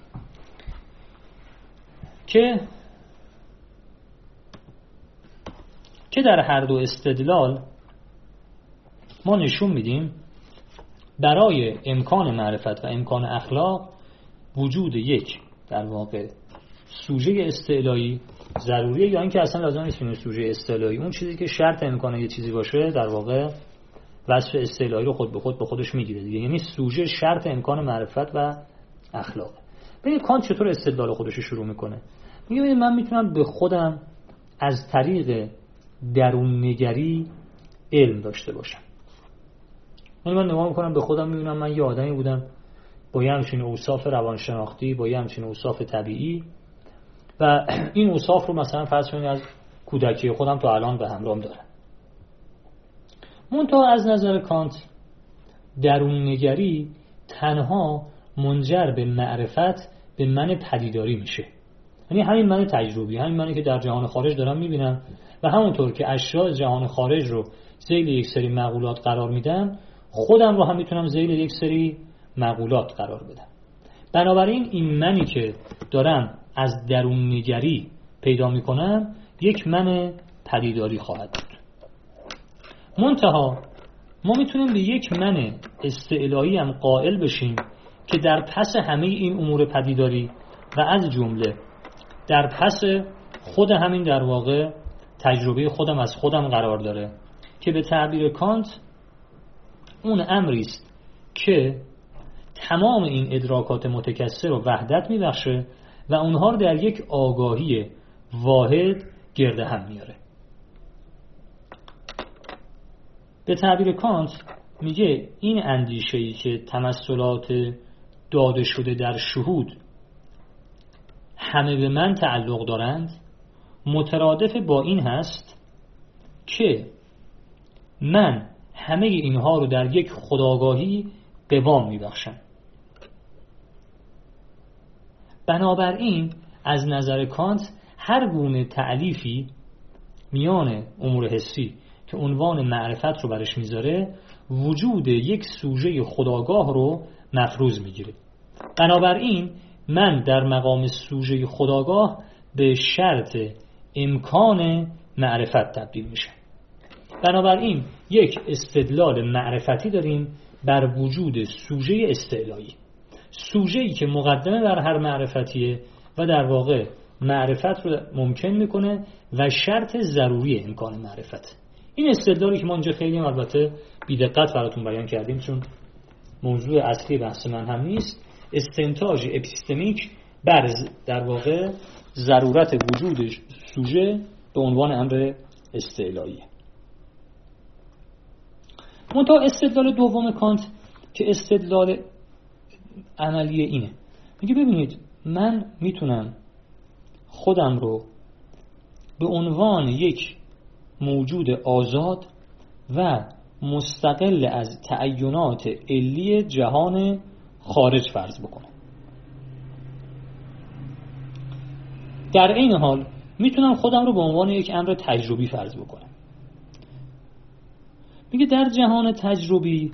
که که در هر دو استدلال ما نشون میدیم برای امکان معرفت و امکان اخلاق وجود یک در واقع سوژه استعلایی ضروریه، یا اینکه اصلا لازم نیست این سوژه استعلایی اون چیزی که شرط امکان یه چیزی باشه در واقع وصف استعلایی رو خود به خود به خودش میگیره دیگه. یعنی سوژه شرط امکان معرفت و اخلاق. ببینید کانت چطور استدلال خودش رو شروع میکنه. میگه من میتونم به خودم از طریق درون نگری علم داشته باشم. یعنی من نگاه میکنم به خودم میبینم من یه آدمی بودم با یه همچین اوصاف روانشناختی، با یه همچین اوصاف طبیعی و این اوصاف رو مثلا فرض کنید از کودکی خودم تا الان به همراهم دارم. منتها از نظر کانت درون نگری تنها منجر به معرفت به من پدیداری میشه. یعنی همین من تجربی، همین منی که در جهان خارج دارم میبینم و همونطور که اشیاء جهان خارج رو ذیل یک سری معقولات قرار میدم، خودم رو هم میتونم ذیل یک سری معقولات قرار بدم. بنابراین این منی که دارم از درون نگری پیدا میکنم یک من پدیداری خواهد بود. منتها ما میتونیم به یک من استعلایی هم قائل بشیم که در پس همه این امور پدیداری و از جمله در پس خود همین در واقع تجربه خودم از خودم قرار داره که به تعبیر کانت اون امری است که تمام این ادراکات متکثر رو وحدت میبخشه و اونها رو در یک آگاهی واحد گرده هم میاره. به تعبیر کانت میگه این اندیشه‌ای که تمثلات داده شده در شهود همه به من تعلق دارند مترادف با این هست که من همه اینها رو در یک خودآگاهی قوام میبخشم. بنابراین از نظر کانت هر گونه تألیفی میان امور حسی که عنوان معرفت رو برش میذاره وجود یک سوژه خودآگاه رو مفروض میگیره. بنابراین من در مقام سوژه خودآگاه به شرط امکان معرفت تبدیل میشه. بنابراین یک استدلال معرفتی داریم بر وجود سوژه استعلایی، سوژه‌ای که مقدمه بر هر معرفتیه و در واقع معرفت رو ممکن میکنه و شرط ضروری امکان معرفت. این استدلالی که ما اینجا خیلی هم البته بی‌دقت براتون بیان کردیم چون موضوع اصلی بحث من هم نیست، استنتاج اپیستمیک بر در واقع ضرورت وجود سوژه به عنوان امر استعلایی. منتها استدلال دوم کانت که استدلال عملی اینه، میگه ببینید من میتونم خودم رو به عنوان یک موجود آزاد و مستقل از تعینات علی جهان خارج فرض بکنم. در این حال میتونم خودم رو به عنوان یک امر تجربی فرض بکنم. میگه در جهان تجربی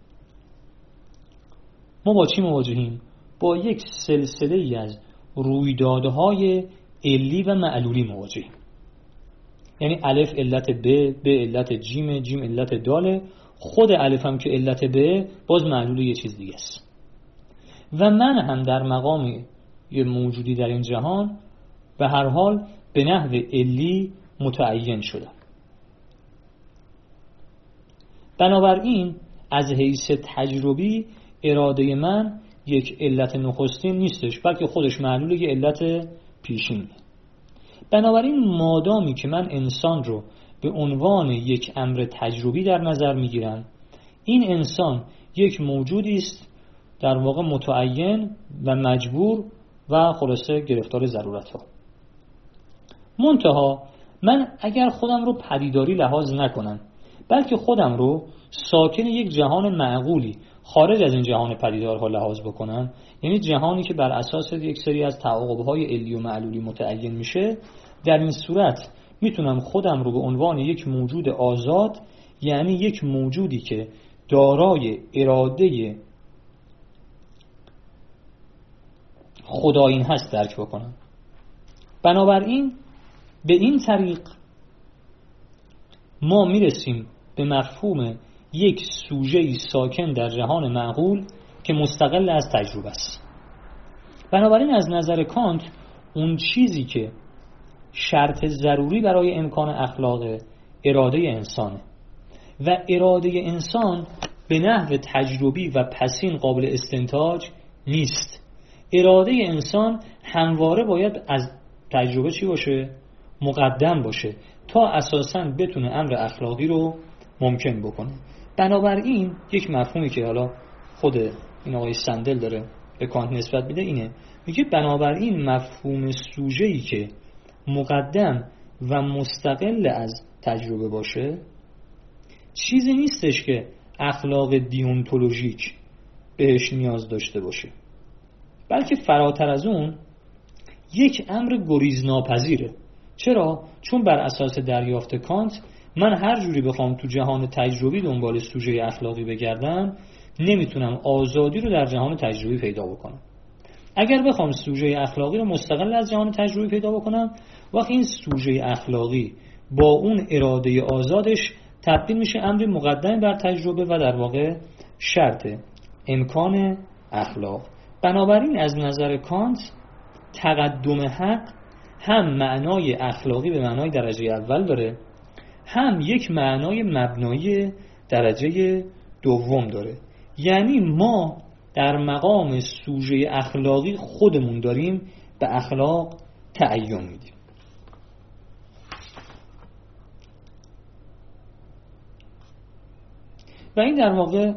ما با چی مواجهیم؟ با یک سلسله ای از رویدادهای علی و معلولی مواجهیم. یعنی الف علت ب، ب علت جیم، جیم علت داله، خود الف هم که علت ب باز معلول یه چیز دیگه است. و من هم در مقام یه موجودی در این جهان به هر حال به نحو علی متعین شدم. بنابراین از حیث تجربی اراده من یک علت نخستین نیستش بلکه خودش معلول یک علت پیشینه. بنابراین مادامی که من انسان رو به عنوان یک امر تجربی در نظر میگیرم، این انسان یک موجودی است در واقع متعین و مجبور و خلاصه گرفتار ضرورت ها. منتها من اگر خودم رو پدیداری لحاظ نکنم بلکه خودم رو ساکن یک جهان معقولی خارج از این جهان پدیدارها لحاظ بکنم، یعنی جهانی که بر اساس یک سری از تعاقب‌های علی و معلولی متعین میشه، در این صورت میتونم خودم رو به عنوان یک موجود آزاد، یعنی یک موجودی که دارای اراده خدایین هست درک بکنم. بنابراین به این طریق ما میرسیم به مفهوم یک سوژه‌ای ساکن در جهان معقول که مستقل از تجربه است. بنابراین از نظر کانت اون چیزی که شرط ضروری برای امکان اخلاق اراده انسانه و اراده انسان به نحو تجربی و پسین قابل استنتاج نیست. اراده انسان همواره باید از تجربه چی باشه؟ مقدم باشه تا اساساً بتونه امر اخلاقی رو ممکن بکنه. بنابراین یک مفهومی که حالا خود این آقای سندل داره به کانت نسبت میده اینه، میگه بنابراین مفهوم سوژه‌ای که مقدم و مستقل از تجربه باشه چیزی نیستش که اخلاق دیونتولوژیک بهش نیاز داشته باشه، بلکه فراتر از اون یک امر گریزناپذیره. چرا؟ چون بر اساس دریافت کانت من هر جوری بخوام تو جهان تجربی دنبال سوژه اخلاقی بگردم نمیتونم آزادی رو در جهان تجربی پیدا بکنم. اگر بخوام سوژه اخلاقی رو مستقل از جهان تجربی پیدا بکنم، وقت این سوژه اخلاقی با اون اراده آزادش تبدیل میشه امر مقدم بر تجربه و در واقع شرط امکان اخلاق. بنابراین از نظر کانت تقدم حق هم معنای اخلاقی به معنای درجه اول داره، هم یک معنای مبنایی درجه دوم داره. یعنی ما در مقام سوژه اخلاقی خودمون داریم به اخلاق تعین میدیم. و این در واقع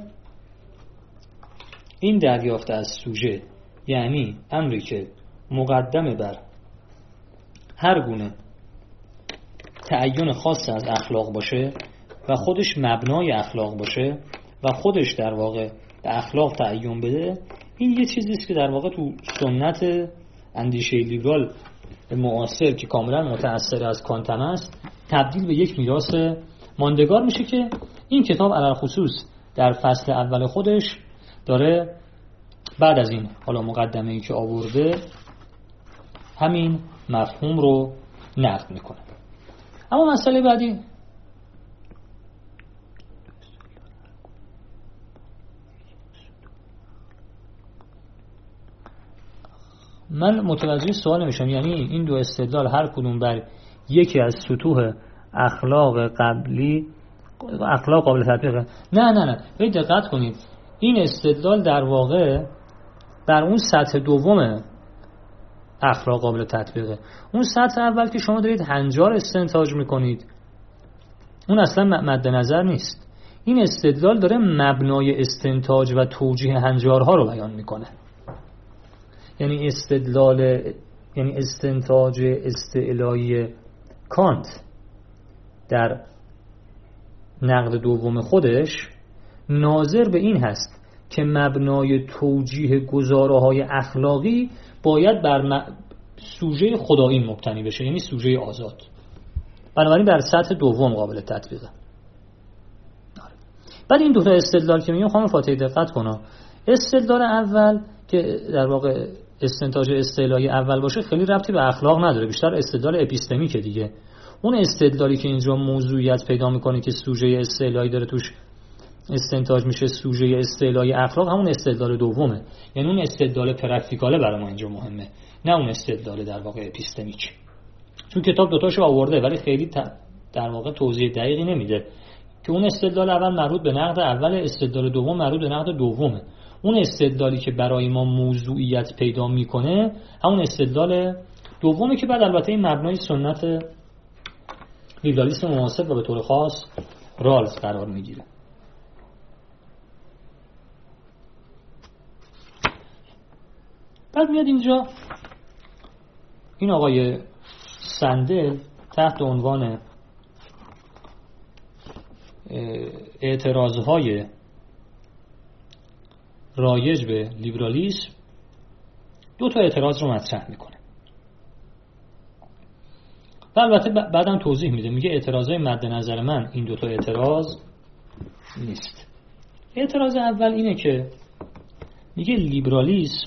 این دریافت از سوژه، یعنی امری که مقدم بر هر گونه تعین خاص از اخلاق باشه و خودش مبنای اخلاق باشه و خودش در واقع به اخلاق تعین بده، این یه چیزی است که در واقع تو سنت اندیشه لیبرال معاصر که کاملا متأثر از کانت است تبدیل به یک میراث ماندگار میشه که این کتاب علل خصوص در فصل اول خودش داره بعد از این حالا مقدمه‌ای که آورده همین مفهوم رو نقد میکنه. اما مسئله بعدی من متوجه سوال نمیشم، یعنی این دو استدلال هر کدوم بر یکی از سطوح اخلاق قبلی اخلاق قابل تطبیقه؟ نه نه نه باید دقت کنید، این استدلال در واقع بر اون سطح دوم اخلاق قابل تطبیقه. اون سطح اول که شما دارید هنجار استنتاج میکنید اون اصلا مد نظر نیست. این استدلال داره مبنای استنتاج و توجیه هنجارها رو بیان میکنه. یعنی استدلال یعنی استنتاج استعلایی کانت در نقد دوم خودش ناظر به این هست که مبنای توجیه گزاره‌های اخلاقی باید بر م... سوژه خدایی مبتنی بشه، یعنی سوژه آزاد. بنابراین در سطح دوم قابل تطبیقه. بعد این دو تا استدلال که میگم خانم فاطمی دقت کن، استدلال اول که در واقع استنتاج استعلایی اول باشه خیلی ربطی به اخلاق نداره، بیشتر استدلال اپیستمیکه دیگه. اون استدلالی که اینجا موضوعیت پیدا میکنه که سوژه استعلایی داره توش استنتاج میشه سوژه استعلایی اخلاق، همون استدلال دومه. یعنی اون استدلال پرکتیکاله برای ما اینجا مهمه، نه اون استدلال در واقع اپیستمیک. چون کتاب دوتاشو آورده ولی خیلی در واقع توضیح دقیقی نمیده که اون استدلال اول مربوط به نقد اول، استدلال دوم مربوط به نقد دومه. اون استدلالی که برای ما موضوعیت پیدا میکنه همون استدلال دومه که بعد البته این مبنای سنت لیبرالیسم معاصر و به طور خاص رالز قرار میگیره. بعد میاد اینجا این آقای سندل تحت عنوان اعتراضهای رایج به لیبرالیسم دو تا اعتراض رو مطرح میکنه. و البته بعدم توضیح میده، میگه اعتراضای مد نظر من این دوتا اعتراض نیست. اعتراض اول اینه که میگه لیبرالیسم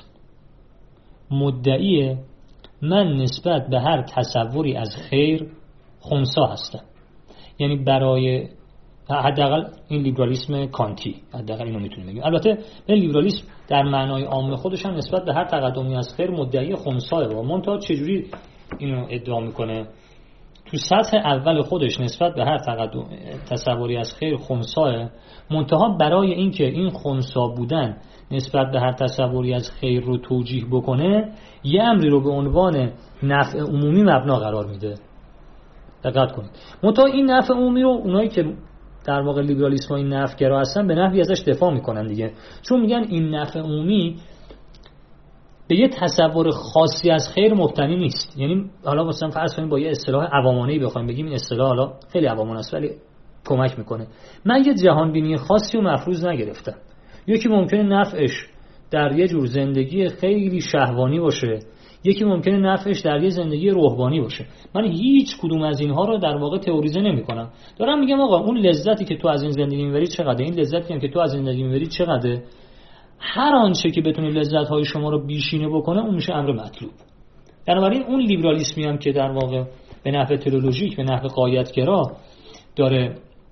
مدعیه من نسبت به هر تصوری از خیر خنثی هستم. یعنی برای حداقل این لیبرالیسم کانتی، حداقل اینو میتونیم بگیم. البته این لیبرالیسم در معنای عام خودش هم نسبت به هر تقدمی از خیر مدعی خنثیه. و منتها چجوری اینو ادعا میکنه؟ تو سطح اول خودش نسبت به هر تقدم تصوری از خیر خنثیه، منتها برای اینکه این خنثی بودن نسبت به هر تصوری از خیر رو توجیه بکنه، یه امری رو به عنوان نفع عمومی مبنا قرار میده. دقت کنید. منتها این نفع عمومی رو اونایی که در واقع لیبرالیسم های نفع‌گرا هستن به نحوی ازش دفاع میکنن دیگه، چون میگن این نفع عمومی به یه تصور خاصی از خیر مبتنی نیست. یعنی حالا مثلا فرض کنیم با یه اصطلاح عوامانه‌ای بخوایم بگیم، این اصطلاح حالا خیلی عوامانه است ولی کمک میکنه. من یه جهان بینی خاصی رو مفروض نگرفتم. یکی ممکنه نفعش در یه جور زندگی خیلی شهوانی باشه، یکی ممکنه نفعش در یه زندگی روحانی باشه. من هیچ کدوم از اینها رو در واقع تئوریزه نمی‌کنم. دارم میگم آقا اون لذتی که تو از این زندگی می‌بری چقدره، این لذتی هم که تو از این زندگی می‌بری چقدره. هر آنچه که بتونه لذت‌های شما رو بیشینه بکنه اون میشه امر مطلوب. بنابراین اون لیبرالیسمی هم که در واقع به نحو تئولوژیک، به نحو غایت‌گرا داره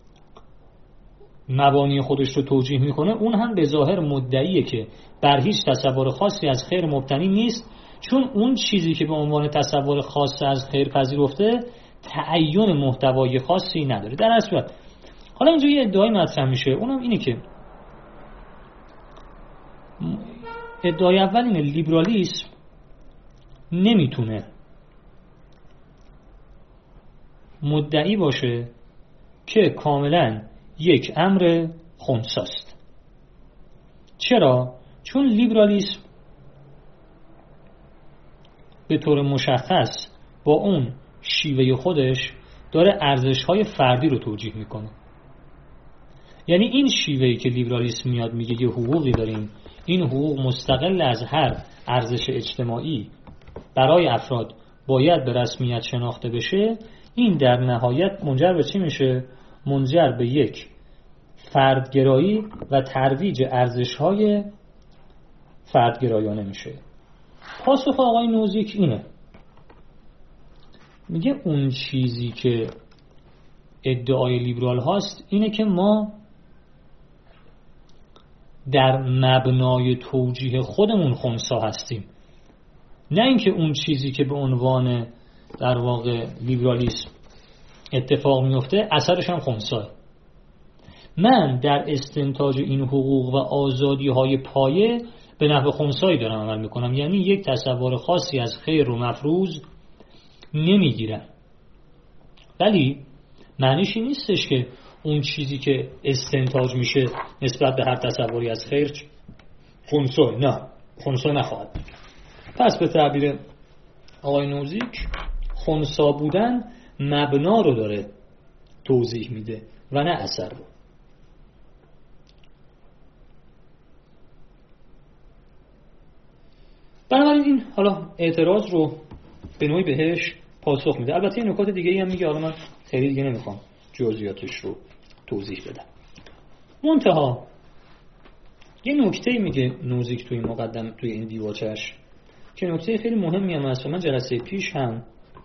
مبانی خودش رو توجیه میکنه، اون هم به ظاهر مدعیه که بر هیچ تصور خاصی از خیر مبتنی نیست، چون اون چیزی که به عنوان تصور خاص از خیر پذیرفته تعین محتوای خاصی نداره. در اصل حالا اینجا یه ادعای مطرح میشه، اونم اینه که ادعای اول اینه لیبرالیسم نمیتونه مدعی باشه که کاملا یک امر خنثی است. چرا؟ چون لیبرالیسم به طور مشخص با اون شیوه خودش داره ارزش‌های فردی رو توجیه میکنه. یعنی این شیوهی که لیبرالیسم میاد میگه یه حقوقی داریم، این حقوق مستقل از هر ارزش اجتماعی برای افراد باید به رسمیت شناخته بشه، این در نهایت منجر به چی میشه؟ منجر به یک فردگرایی و ترویج ارزش‌های فردگرایانه میشه. پاسخ آقای نوزیک اینه، میگه اون چیزی که ادعای لیبرال هاست اینه که ما در مبنای توجیه خودمون خنثی هستیم، نه اینکه اون چیزی که به عنوان در واقع لیبرالیسم اتفاق میفته اثرش هم خنثیه. من در استنتاج این حقوق و آزادی های پایه به نحو خنثی دارم عمل میکنم، یعنی یک تصور خاصی از خیر رو مفروض نمیگیرم. ولی معنیش این نیستش که اون چیزی که استنتاج میشه نسبت به هر تصوری از خیر خنثی، نه، خنثی نخواهد. پس به تعبیر آقای نوزیک خنثی بودن مبنا رو داره توضیح میده و نه اثر رو. بنابراین این حالا اعتراض رو به نوعی بهش پاسخ میده. البته این نکات دیگه هم میگه، حالا من خیلی دیگه نمیخوام جزئیاتش رو توضیح بدم. منتها یه نکته میگه نوزیک توی این مقدم، توی این دیواچش، که نکته خیلی مهمی هم هست. من جلسه پیش هم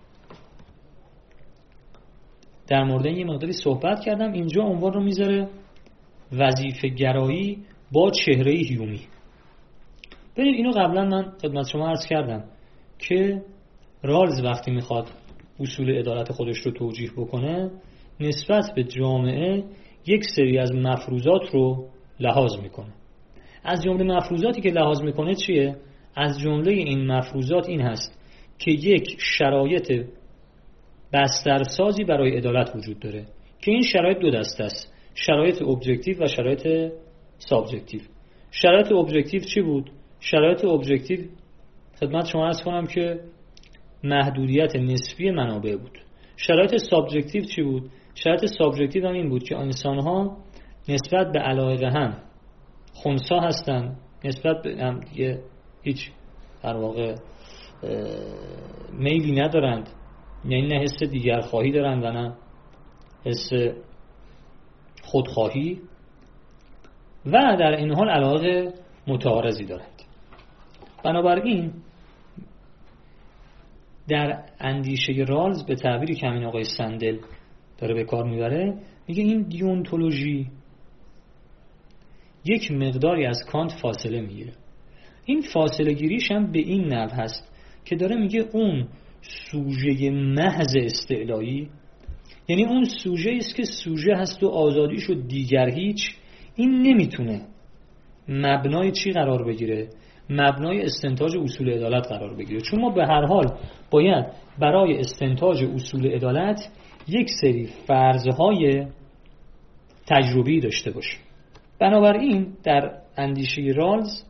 در مورد این یه مقداری صحبت کردم. اینجا عنوان رو میذاره وظیفه گرایی با چهره هیومی. ببینید اینو قبلا من خدمت شما عرض کردم که رالز وقتی میخواد اصول عدالت خودش رو توجیه بکنه، نسبت به جامعه یک سری از مفروضات رو لحاظ میکنه. از جمله مفروضاتی که لحاظ میکنه چیه؟ از جمله این مفروضات این هست که یک شرایط بسترسازی برای عدالت وجود داره که این شرایط دو دسته است، شرایط ابجکتیو و شرایط سابجکتیو. شرایط ابجکتیو چی بود؟ شرایط ابجکتیو خدمت شما عرض کنم که محدودیت نسبی منابع بود. شرایط سابجکتیو چی بود؟ شرایط سابجکتیو هم این بود که انسان‌ها نسبت به علایق هم خنثی هستن، نسبت به هم یه هیچ در واقع میلی ندارند یعنی نه حس دیگر خواهی دارن و نه حس خودخواهی و در این حال علاقه متعارضی دارند. بنابراین در اندیشه رالز به تعبیری که همین آقای سندل داره به کار میبره، میگه این دیونتولوژی یک مقداری از کانت فاصله میگیره. این فاصله گیریش هم به این نحو هست که داره میگه اون سوژه محض استعلایی، یعنی اون سوژه است که سوژه هست و آزادیش و دیگر هیچ، این نمیتونه مبنای چی قرار بگیره؟ مبنای استنتاج اصول عدالت قرار بگیره. چون ما به هر حال باید برای استنتاج اصول عدالت یک سری فرضهای تجربی داشته باشیم. بنابراین در اندیشه رالز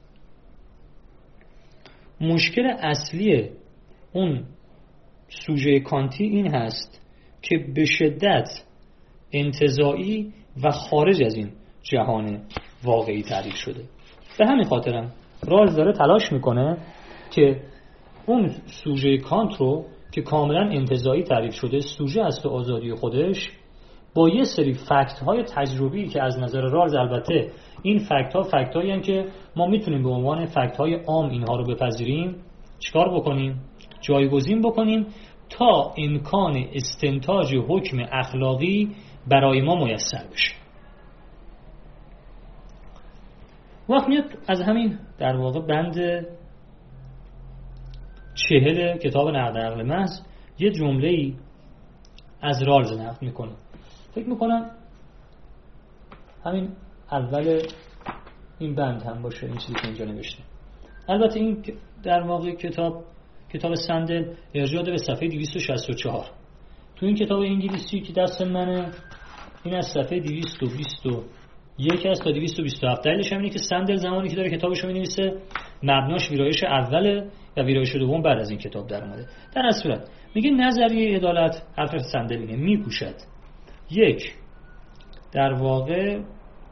مشکل اصلی اون سوژه کانتی این هست که به شدت انتزاعی و خارج از این جهان واقعی تعریف شده. به همین خاطرم رالز داره تلاش میکنه که اون سوژه کانت رو که کاملا انتزاعی تعریف شده، سوژه است و آزادی خودش، با یه سری فکت های تجربی که از نظر رالز البته این فکت ها فکت هایی هستند که ما میتونیم به عنوان فکت های عام اینها رو بپذیریم، چیکار بکنیم؟ جایگزین بکنیم تا امکان استنتاج حکم اخلاقی برای ما میسر بشه. وقت میاد از همین در واقع بند چهل کتاب نقد عقل محض یه جمله‌ای از رالز نقد میکنه. فکر میکنم همین اول این بند هم باشه این چیزی که اینجا نوشته. البته این در واقع کتاب کتاب سندل ارجاع به صفحه دویست و شصت و چهار. تو این کتاب انگلیسی که دست منه این از صفحه دویست و بیست و یک است تا دویست و بیست و هفت. دلیلش همینه که سندل زمانی که داره کتابش رو می‌نویسه مبناش ویرایش اوله و ویرایش دوم بعد از این کتاب در اومده. در اصل صورت میگه نظریه عدالت، حرف سندل اینه، میکوشد یک در واقع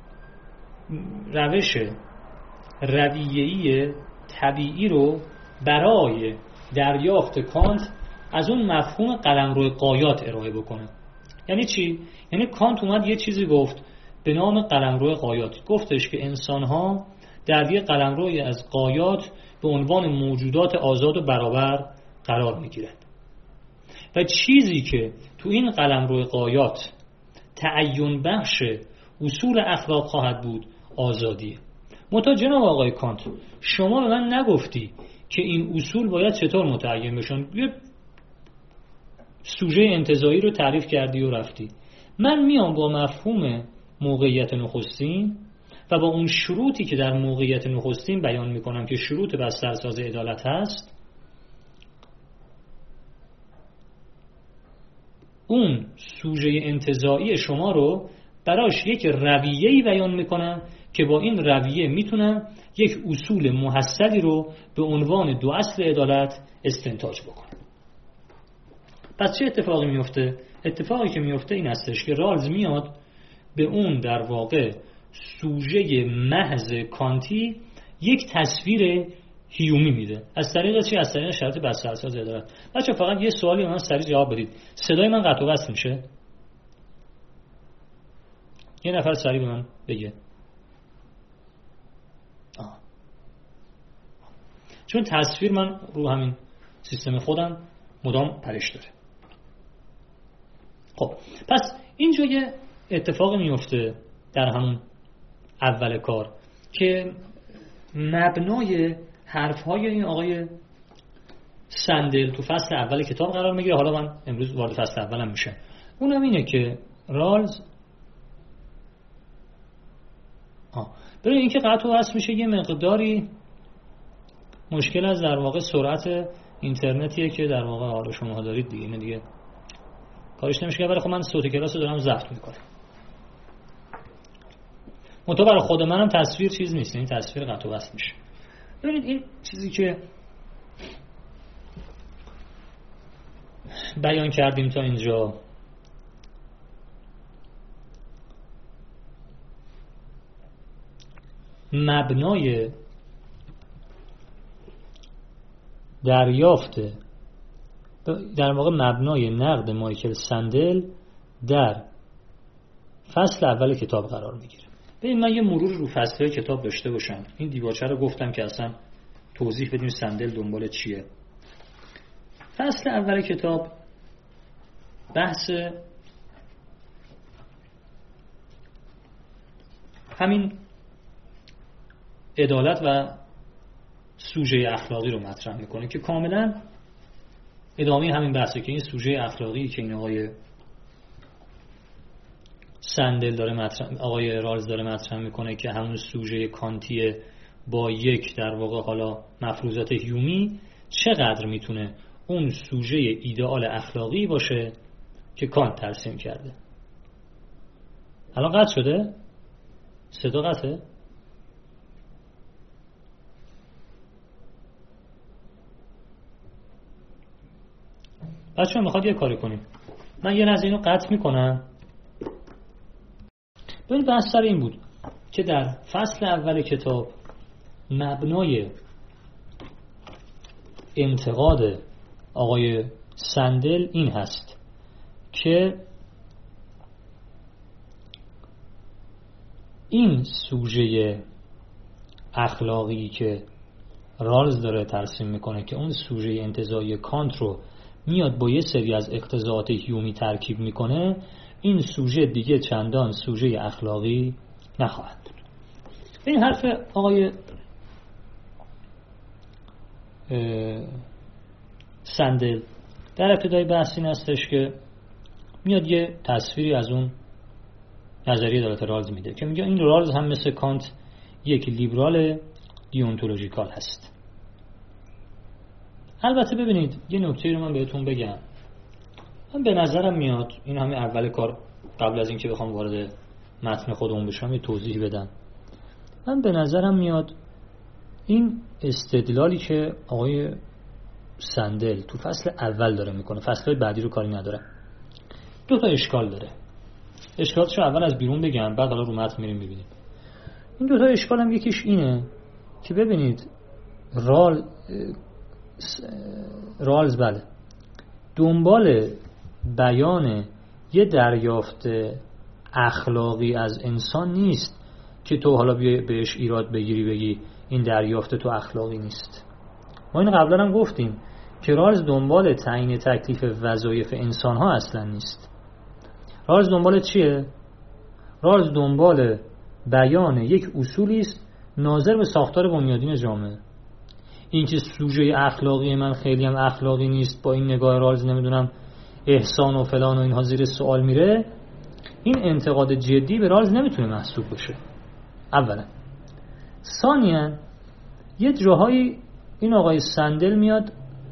روش رویه‌ای طبیعی رو برای دریافت کانت از اون مفهوم قلمرو غایات ارائه بکنه. یعنی چی؟ یعنی کانت اومد یه چیزی گفت به نام قلمرو غایات. گفتش که انسان‌ها در یه قلمروی از غایات به عنوان موجودات آزاد و برابر قرار می‌گیرند و چیزی که تو این قلمرو غایات تعین بخش اصول اخلاق خواهد بود آزادیه. منتها جناب آقای کانت شما به من نگفتی که این اصول باید چطور متعین بشن. یه سوژه انتزاعی رو تعریف کردی و رفتی. من میام با مفهوم موقعیت نخستین و با اون شروطی که در موقعیت نخستین بیان میکنم که شروط بسترساز عدالت هست، اون سوژه انتزاعی شما رو براش یک رویه‌ای بیان میکنم که با این رویه میتونم یک اصول محصلی رو به عنوان دو اصل عدالت استنتاج بکنم. پس چه اتفاقی میفته؟ اتفاقی که میفته این هستش که رالز میاد به اون در واقع سوژه محض کانتی یک تصویر هیومی میده. از طریق چی؟ از طریق شرط بسترساز عدالت. بچه فقط یه سوالی به من سریع جواب بدید. صدای من قطع و وصل میشه؟ یه نفر سریع به من بگه. آه. چون تصویر من رو همین سیستم خودم مدام پرش داره. خب پس اینجا یه اتفاقی میفته در همون اول کار که مبنای حرفهای این آقای سندل تو فصل اول کتاب قرار میگیره. حالا من امروز وارد فصل اولم میشه. اونم اینه که رالز آه برای اینکه قطع و وصل میشه یه مقداری مشکل از در واقع سرعت اینترنتیه که در واقع حالا شما دارید دیگه، اینه دیگه کارش نمیشه. ولی خب من صوت کلاس رو دارم ضبط میکنم. منتها برای خود منم تصویر چیز نیست، این تصویر قطع و وصل میشه. ببینید این چیزی که بیان کردیم تا اینجا مبنای دریافت در واقع مبنای نقد مایکل سندل در فصل اول کتاب قرار میگیره. ببین من یه مرور رو فصل‌های کتاب داشته باشم. این دیباچه رو گفتم که اصلا توضیح بدیم سندل دنبال چیه. فصل اول کتاب بحث همین عدالت و سوژه اخلاقی رو مطرح میکنه که کاملا ادامه همین بحثه که این سوژه اخلاقی که این آقای سندل داره مطرح، آقای رالز داره مطرح میکنه که همون سوژه کانتی با یک در واقع حالا مفروضات هیومی چقدر میتونه اون سوژه ایدئال اخلاقی باشه که کانت ترسیم کرده. الان قطع شده؟ صدا قطعه؟ بچه‌ها میخواد یه کاری کنیم. من یه لحظه اینو قطع میکنم. ببین بحث سر این بود که در فصل اول کتاب مبنای انتقاد آقای سندل این هست که این سوژه اخلاقی که رالز داره ترسیم میکنه که اون سوژه انتزاعی کانت رو میاد با یه سری از اقتضاعات هیومی ترکیب میکنه، این سوژه دیگه چندان سوژه اخلاقی نخواهد بود. این حرف آقای سندل در ابتدای بحث این هستش که میاد یه تصویری از اون نظریه عدالت رالز میده که میگه این رالز هم مثل کانت یک لیبرال دیونتولوژیکال هست. البته ببینید یه نکته رو من بهتون بگم. من به نظرم میاد این همه اول کار قبل از اینکه بخوام وارد متن خودمون بشم یه توضیح بدم. من به نظرم میاد این استدلالی که آقای سندل تو فصل اول داره میکنه، فصل بعدی رو کاری نداره، دو تا اشکال داره. اشکالشو اول از بیرون بگم بعد حالا رو متن میریم ببینیم. این دو تا اشکال هم یکیش اینه که ببینید رال رالز بله دنبال بیان یه دریافت اخلاقی از انسان نیست که تو حالا بهش ایراد بگیری بگی این دریافت تو اخلاقی نیست. ما این قبلا هم گفتیم که رالز دنبال تعیین تکلیف وظایف انسان ها اصلا نیست. رالز دنبال چیه؟ رالز دنبال بیان یک اصولی است ناظر به ساختار بنیادین جامعه. این که سوژه اخلاقی من خیلی هم اخلاقی نیست، با این نگاه رالز نمیدونم احسان و فلان و اینها زیر سوال میره، این انتقاد جدی به رالز نمیتونه محسوب بشه. اولا. ثانیاً یه جاهایی این آقای سندل میاد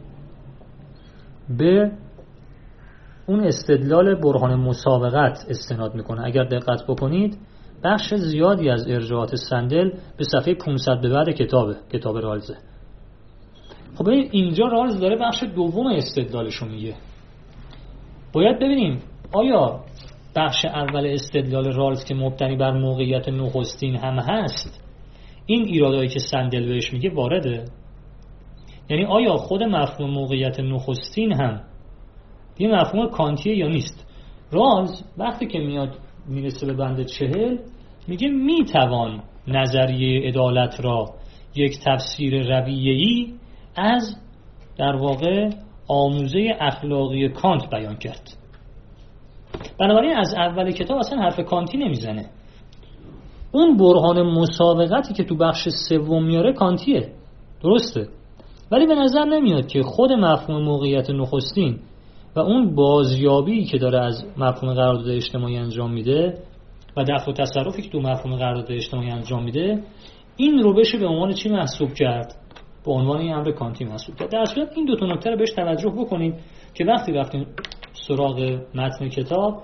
به اون استدلال برهان مسابقت استناد میکنه. اگر دقت بکنید بخش زیادی از ارجاعات سندل به صفحه پانصد به بعد کتابه، کتاب رالزه. خب اینجا رالز داره بخش دوم استدلالشو میگه. باید ببینیم آیا بخش اول استدلال رالز که مبتنی بر موقعیت نخستین هم هست این ایرادایی که سندل بهش میگه وارده؟ یعنی آیا خود مفهوم موقعیت نخستین هم یه مفهوم کانتیه یا نیست؟ رالز وقتی که میاد میرسه به بند چهل میگه میتوان نظریه عدالت را یک تفسیر رویه‌ای از در واقع آموزه اخلاقی کانت بیان کرد. بنابراین از اول کتاب اصلا حرف کانتی نمیزنه. اون برهان مسابقتی که تو بخش سوم میاره کانتیه، درسته، ولی به نظر نمیاد که خود مفهوم موقعیت نخستین و اون بازیابی که داره از مفهوم قرارداد اجتماعی انجام میده و دفع و تصرفی که تو مفهوم قرارداد اجتماعی انجام میده این رو بشه به عنوان چی محسوب کرد؟ به عنوان این امر کانتی محسوب کرد. در صورت این دو تا نکته رو بهش توجه بکنید که وقتی رفتیم سراغ متن کتاب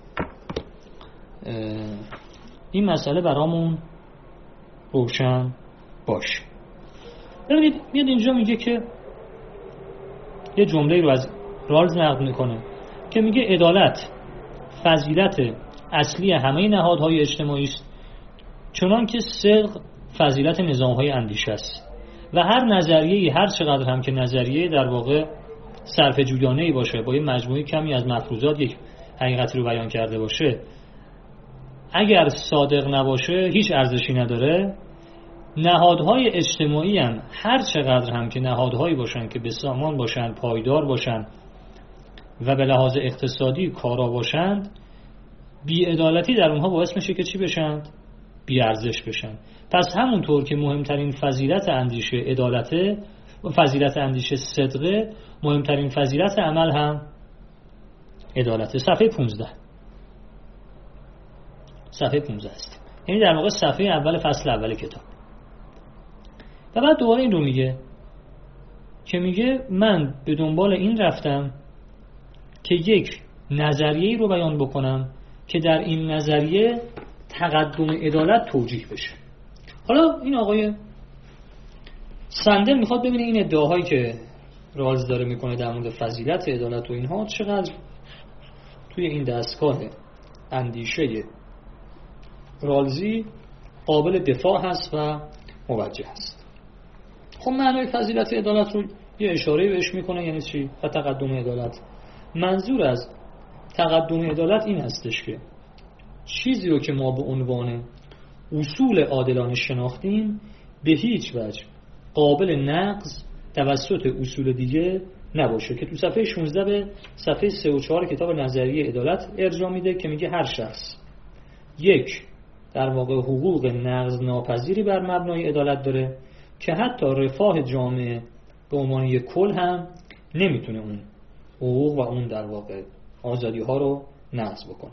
این مسئله برامون روشن باشه. ببینید میاد اینجا میگه که یه جمله رو از رالز نقل میکنه که میگه عدالت فضیلت اصلی همه نهادهای اجتماعی است، چنان که صدق فضیلت نظامهای اندیشه است و هر نظریه‌ای هر چقدر هم که نظریه در واقع صرفه جویانه‌ای باشه، با یه مجموعه کمی از مفروضات یک حقیقتی رو بیان کرده باشه، اگر صادق نباشه هیچ ارزشی نداره. نهادهای اجتماعی هم هر چقدر هم که نهادهایی باشن که به سامان باشن، پایدار باشن و به لحاظ اقتصادی کارا باشند، بی‌عدالتی در اونها باعث میشه که چی بشند؟ بی ارزش بشن. پس همونطور که مهمترین فضیلت اندیشه عدالته و فضیلت اندیشه صدقه، مهمترین فضیلت عمل هم عدالت. صفحه پانزده صفحه پانزده است، یعنی در واقع صفحه اول فصل اول کتاب. و بعد دوباره این رو میگه که میگه من به دنبال این رفتم که یک نظریه‌ای رو بیان بکنم که در این نظریه تقدم عدالت توجیه بشه. حالا این آقای سندل میخواد ببینه این ادعاهایی که رالز داره میکنه در مورد فضیلت عدالت و اینها چقدر توی این دستگاه اندیشه رالزی قابل دفاع هست و موجه هست. خب معنای فضیلت عدالت رو یه اشاره بهش میکنه، یعنی چی؟ و تقدم عدالت. منظور از تقدم عدالت این هستش که چیزی رو که ما به عنوان اصول عادلانه شناختیم به هیچ وجه قابل نقض توسط اصول دیگه نباشه، که تو صفحه شانزده به صفحه سه و چهار کتاب نظریه عدالت ارجاع میده که میگه هر شخص یک در واقع حقوق نقض ناپذیری بر مبنای عدالت داره که حتی رفاه جامعه به عنوان یک کل هم نمیتونه اون حقوق و اون در واقع آزادی ها رو نقض بکنه.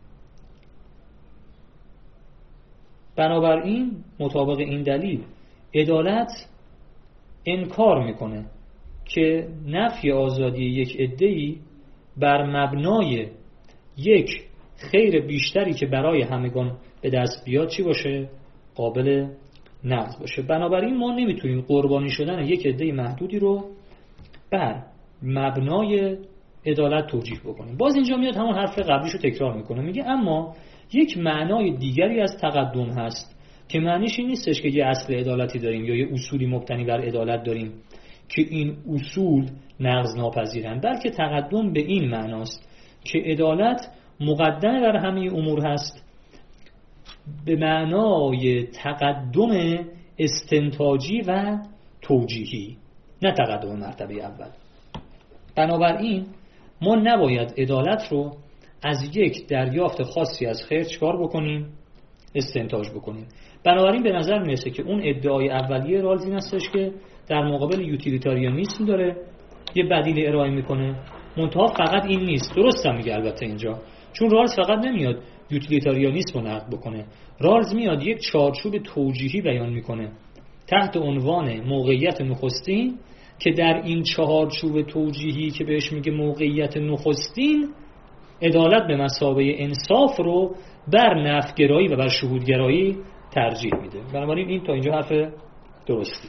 بنابراین مطابق این دلیل عدالت انکار میکنه که نفی آزادی یک عده‌ای بر مبنای یک خیر بیشتری که برای همگان به دست بیاد چی باشه؟ قابل نقض باشه. بنابراین ما نمیتونیم قربانی شدن یک عده محدودی رو بر مبنای عدالت توجیه بکنیم. باز اینجا میاد همون حرف قبلیشو تکرار میکنه، میگه اما یک معنای دیگری از تقدم هست که معنیش این نیستش که یه اصل عدالتی داریم یا یه اصولی مبتنی بر عدالت داریم که این اصول نقض ناپذیرند، بلکه تقدم به این معناست که عدالت مقدم بر همه امور هست به معنای تقدم استنتاجی و توجیهی، نه تقدم مرتبه اول. بنابراین ما نباید عدالت رو از یک دریافت خاصی از خیر چکار بکنیم؟ استنتاج بکنیم. بنابراین به نظر میرسه که اون ادعای اولیه رالز این هستش که در مقابل یوتیلیتاریانیسم داره یه بدیل ارائه میکنه، منتها فقط این نیست. درست هم میگه البته اینجا، چون رالز فقط نمیاد یوتیلیتاریانیسم رو نقد بکنه، رالز میاد یک چارچوب توجیهی بیان میکنه تحت عنوان موقعیت نخستین که در این چارچوب توجیهی که بهش میگه موقعیت نخستین عدالت به مثابه انصاف رو بر نفع‌گرایی و بر شهودگرایی ترجیح میده. بنابراین این تا اینجا حرف درستی.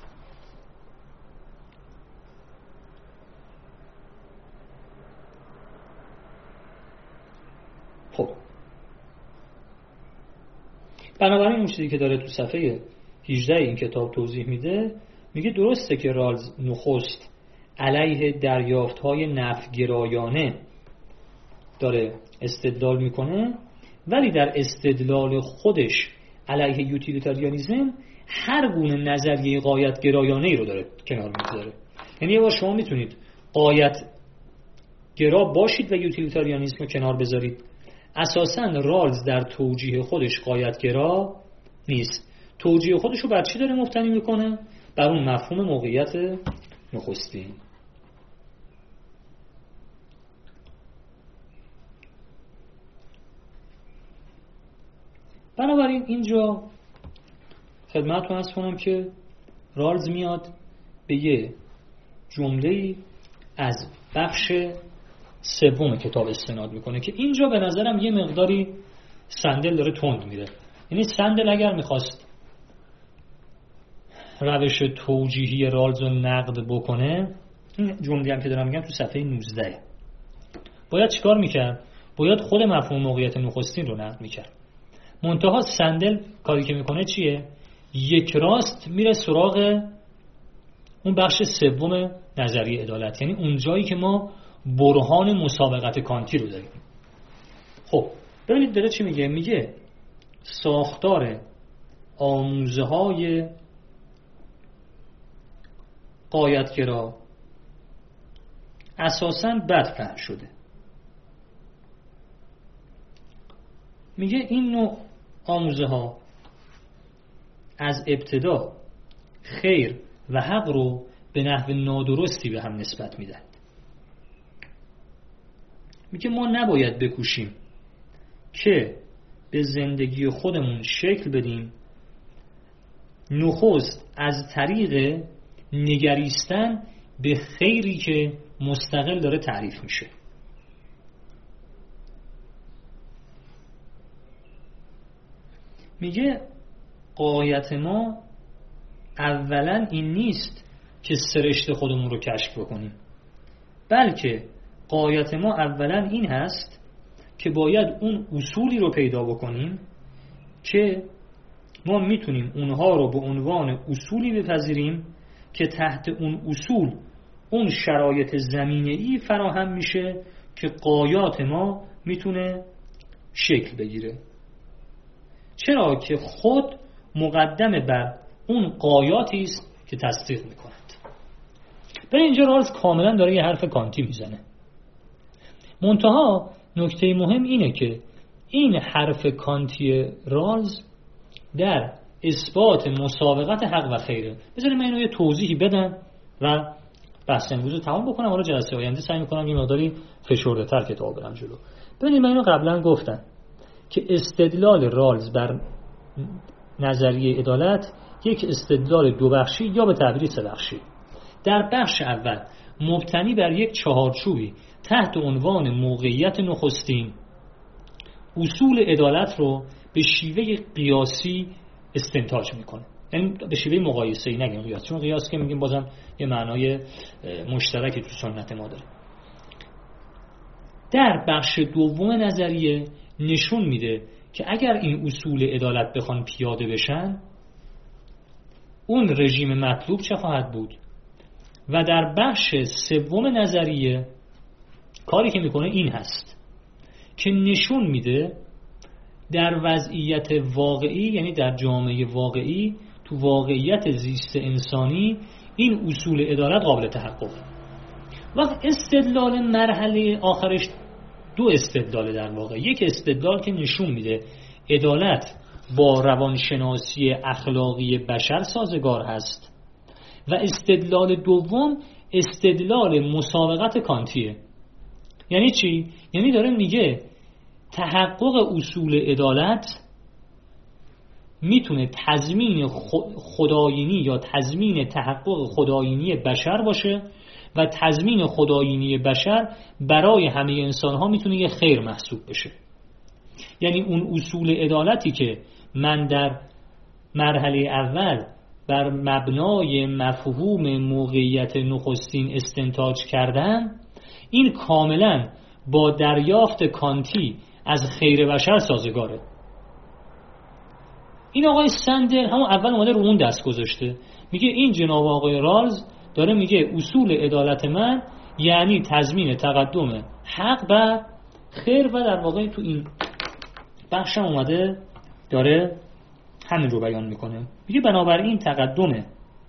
خب بنابراین اون چیزی که داره تو صفحه هجده این کتاب توضیح میده، میگه درسته که رالز نخست علیه دریافت‌های نفع‌گرایانه داره استدلال میکنه، ولی در استدلال خودش علیه یوتیلیتاریانیسم هر گونه نظریه غایت گرایانه‌ای رو داره کنار میذاره. یعنی یه بار شما میتونید غایت گرا باشید و یوتیلیتاریانیسم رو کنار بذارید. اساساً رالز در توجیه خودش غایت گرا نیست. توجیه خودش رو بر چی داره مبتنی میکنه؟ بر اون مفهوم موقعیت نخستین. بنابراین اینجا خدمتتون عرض کنم که رالز میاد به یه جمله‌ای از بخش سوم کتاب استناد میکنه که اینجا به نظرم یه مقداری سندل داره تند میره. یعنی سندل اگر میخواست روش توجیهی رالز رو نقد بکنه، این جمله هم که دارم میگم تو صفحه نوزده، باید چیکار میکرد؟ باید خود مفهوم موقعیت نخستین رو نقد میکرد. منتها سندل کاری که میکنه چیه؟ یک راست میره سراغ اون بخش سوم نظریه عدالت، یعنی اون جایی که ما برهان مسابقت کانتی رو داریم. خب ببینید داره چی میگه؟ میگه ساختار آموزه های غایتگرا اساساً بدفهم شده. میگه این نوع آموزه ها از ابتدا خیر و حق رو به نحو نادرستی به هم نسبت میدن. میگه ما نباید بکوشیم که به زندگی خودمون شکل بدیم نخست از طریق نگریستن به خیری که مستقل داره تعریف میشه. میگه غایت ما اولا این نیست که سرشت خودمون رو کشف بکنیم، بلکه غایت ما اولا این هست که باید اون اصولی رو پیدا بکنیم که ما میتونیم اونها رو به عنوان اصولی بپذیریم که تحت اون اصول اون شرایط زمینه‌ای فراهم میشه که غایات ما میتونه شکل بگیره. چرا که خود مقدم بر اون غایاتی است که تصدیق میکنند. به اینجا رالز کاملا داره یه حرف کانتی میزنه. منتها نکته مهم اینه که این حرف کانتی رالز در اثبات مسابقت حق و خیره. بذارید من اینو یه توضیحی بدم و بحث امروز رو تمام بکنم. حالا جلسه آینده سعی میکنم یه مقداری فشرده‌تر کتاب برم جلو. ببینید من اینو قبلا گفتم که استدلال رالز بر نظریه عدالت یک استدلال دو بخشی یا به تعبیری سه بخشی. در بخش اول مبتنی بر یک چهارچوبی تحت عنوان موقعیت نخستین اصول عدالت رو به شیوه قیاسی استنتاج میکنه، یعنی به شیوه مقایسه‌ای، نگیم قیاس، چون قیاس که میگیم بازم یه معنای مشترکی تو سنت ما داره. در بخش دوم نظریه نشون میده که اگر این اصول عدالت بخوان پیاده بشن اون رژیم مطلوب چه خواهد بود. و در بخش سوم نظریه کاری که میکنه این هست که نشون میده در وضعیت واقعی، یعنی در جامعه واقعی، تو واقعیت زیست انسانی این اصول عدالت قابل تحققه. وقت استدلال مرحله آخرش دو استدلال در واقع. یک استدلال که نشون میده عدالت با روانشناسی اخلاقی بشر سازگار هست و استدلال دوم استدلال مسابقت کانتیه. یعنی چی؟ یعنی داره میگه تحقق اصول عدالت میتونه تضمین خدایینی یا تضمین تحقق خدایینی بشر باشه و تضمین خدایینی بشر برای همه انسان ها میتونه یه خیر محسوب بشه. یعنی اون اصول عدالتی که من در مرحله اول بر مبنای مفهوم موقعیت نخستین استنتاج کردم، این کاملا با دریافت کانتی از خیر بشر سازگاره. این آقای سندل همون اول اومده رو اون دست گذاشته، میگه این جناب آقای رالز داره میگه اصول عدالت من یعنی تضمین تقدم حق بر خیر، و در واقع تو این بخش هم اومده داره همین رو بیان میکنه. میگه بنابراین تقدم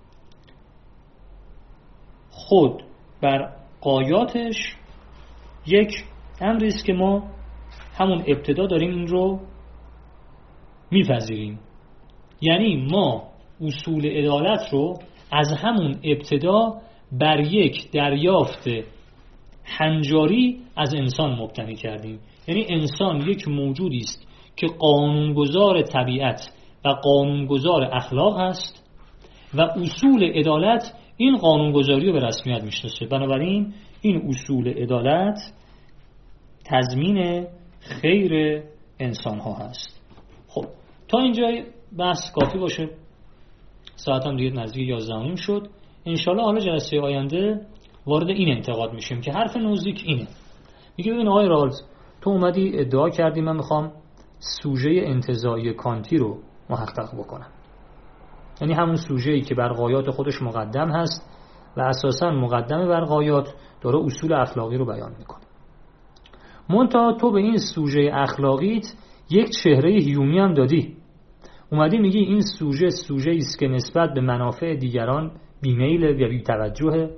خود بر غایاتش یک امری است که ما همون ابتدا داریم این رو میپذیریم. یعنی ما اصول عدالت رو از همون ابتدا بر یک دریافت هنجاری از انسان مبتنی کردیم. یعنی انسان یک موجودی است که قانونگذار طبیعت و قانونگذار اخلاق هست و اصول عدالت این قانونگذاری رو به رسمیت میشناسه. بنابراین این اصول عدالت تضمین خیر انسان ها هست. خب تا اینجا بحث کافی باشه، ساعت هم دیگه نزدیک یازده و نیم شد. انشالله حالا جلسه آینده وارد این انتقاد میشیم که حرف نوزیک اینه. میگه ببین آقای رالز، تو اومدی ادعا کردی من میخوام سوژه انتزاعی کانتی رو محقق بکنم، یعنی همون سوژه‌ای که بر غایات خودش مقدم هست، و اساساً مقدمه بر غایات داره اصول اخلاقی رو بیان میکنه. منتها تو به این سوژه اخلاقیت یک چهره هیومی هم دادی. اومدی میگی این سوژه سوژه است که نسبت به منافع دیگران بیمیل و بی‌توجهه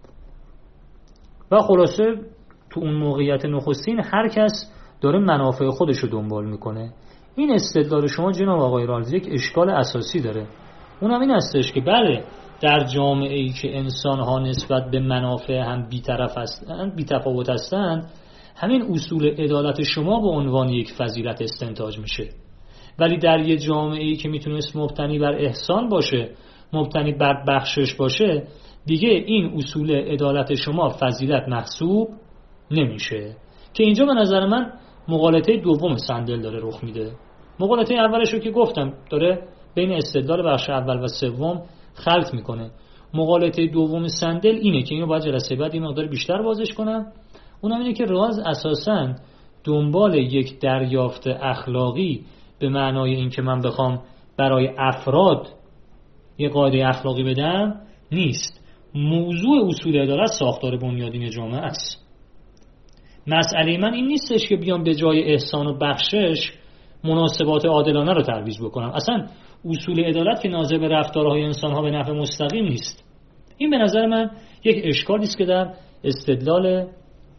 و خلاصه تو اون موقعیت نخستین هر کس داره منافع خودش رو دنبال میکنه. این استدلال شما جناب آقای رازی یک اشکال اساسی داره. اونم این هستش که بله در جامعه‌ای که انسان‌ها نسبت به منافع هم بی‌طرف هستند، بی‌تفاوت هستند، همین اصول عدالت شما به عنوان یک فضیلت استنتاج میشه. ولی در یه جامعه‌ای که میتونست مبتنی بر احسان باشه، مبتنی بر بخشش باشه، دیگه این اصول عدالت شما فضیلت محسوب نمیشه. که اینجا به نظر من مقالطه دوم سندل داره رخ میده. مقالطه اولش رو که گفتم داره بین استدلال بخش اول و سوم خلط میکنه. مقالطه دوم سندل اینه که اینو باید جلسه بعد این مقدار بیشتر بازش کنم. اونم اینه که راز اساساً دنبال یک دریافت اخلاقی به معنای این که من بخوام برای افراد یک قاعده اخلاقی بدم نیست. موضوع اصول عدالت ساختار بنیادین جامعه است. مسئله من این نیستش که بیام به جای احسان و بخشش مناسبات عادلانه رو ترویج بکنم. اصلا اصول عدالت که ناظر به رفتارهای انسان‌ها به نفع مستقیم نیست. این به نظر من یک اشکالی است که در استدلال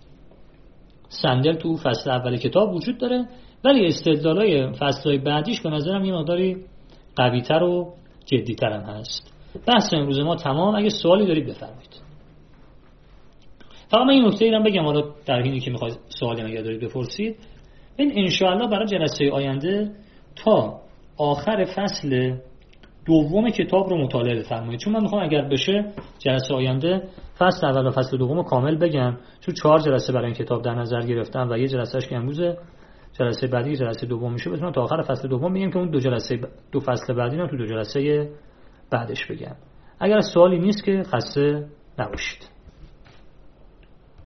سندل تو فصل اول کتاب وجود داره، ولی استدلالای فصل‌های بعدیش به نظرم یه مقداری قوی‌تر و جدی‌تر هم هست. بحث امروز ما تمام. اگه سوالی دارید بفرمایید. فقط من این نکته ایرم بگم، حالا در حینی که میخواید سوالی اگه دارید بپرسید. این انشاءالله برای جلسه آینده تا آخر فصل دوم کتاب رو مطالعه بفرمایید، چون من میخوام اگر بشه جلسه آینده فصل اول و فصل دوم رو کامل بگم، چون چهار جلسه برای این کتاب در نظر گرفتم و یه جلسهش که امروزه، جلسه بعدی جلسه دوم میشه، بتونم تا آخر فصل دوم بگم که اون دو جلسه دو فصل بعدی رو تو دو جلسه بعدش بگم. اگر سوالی نیست که خسته نباشید.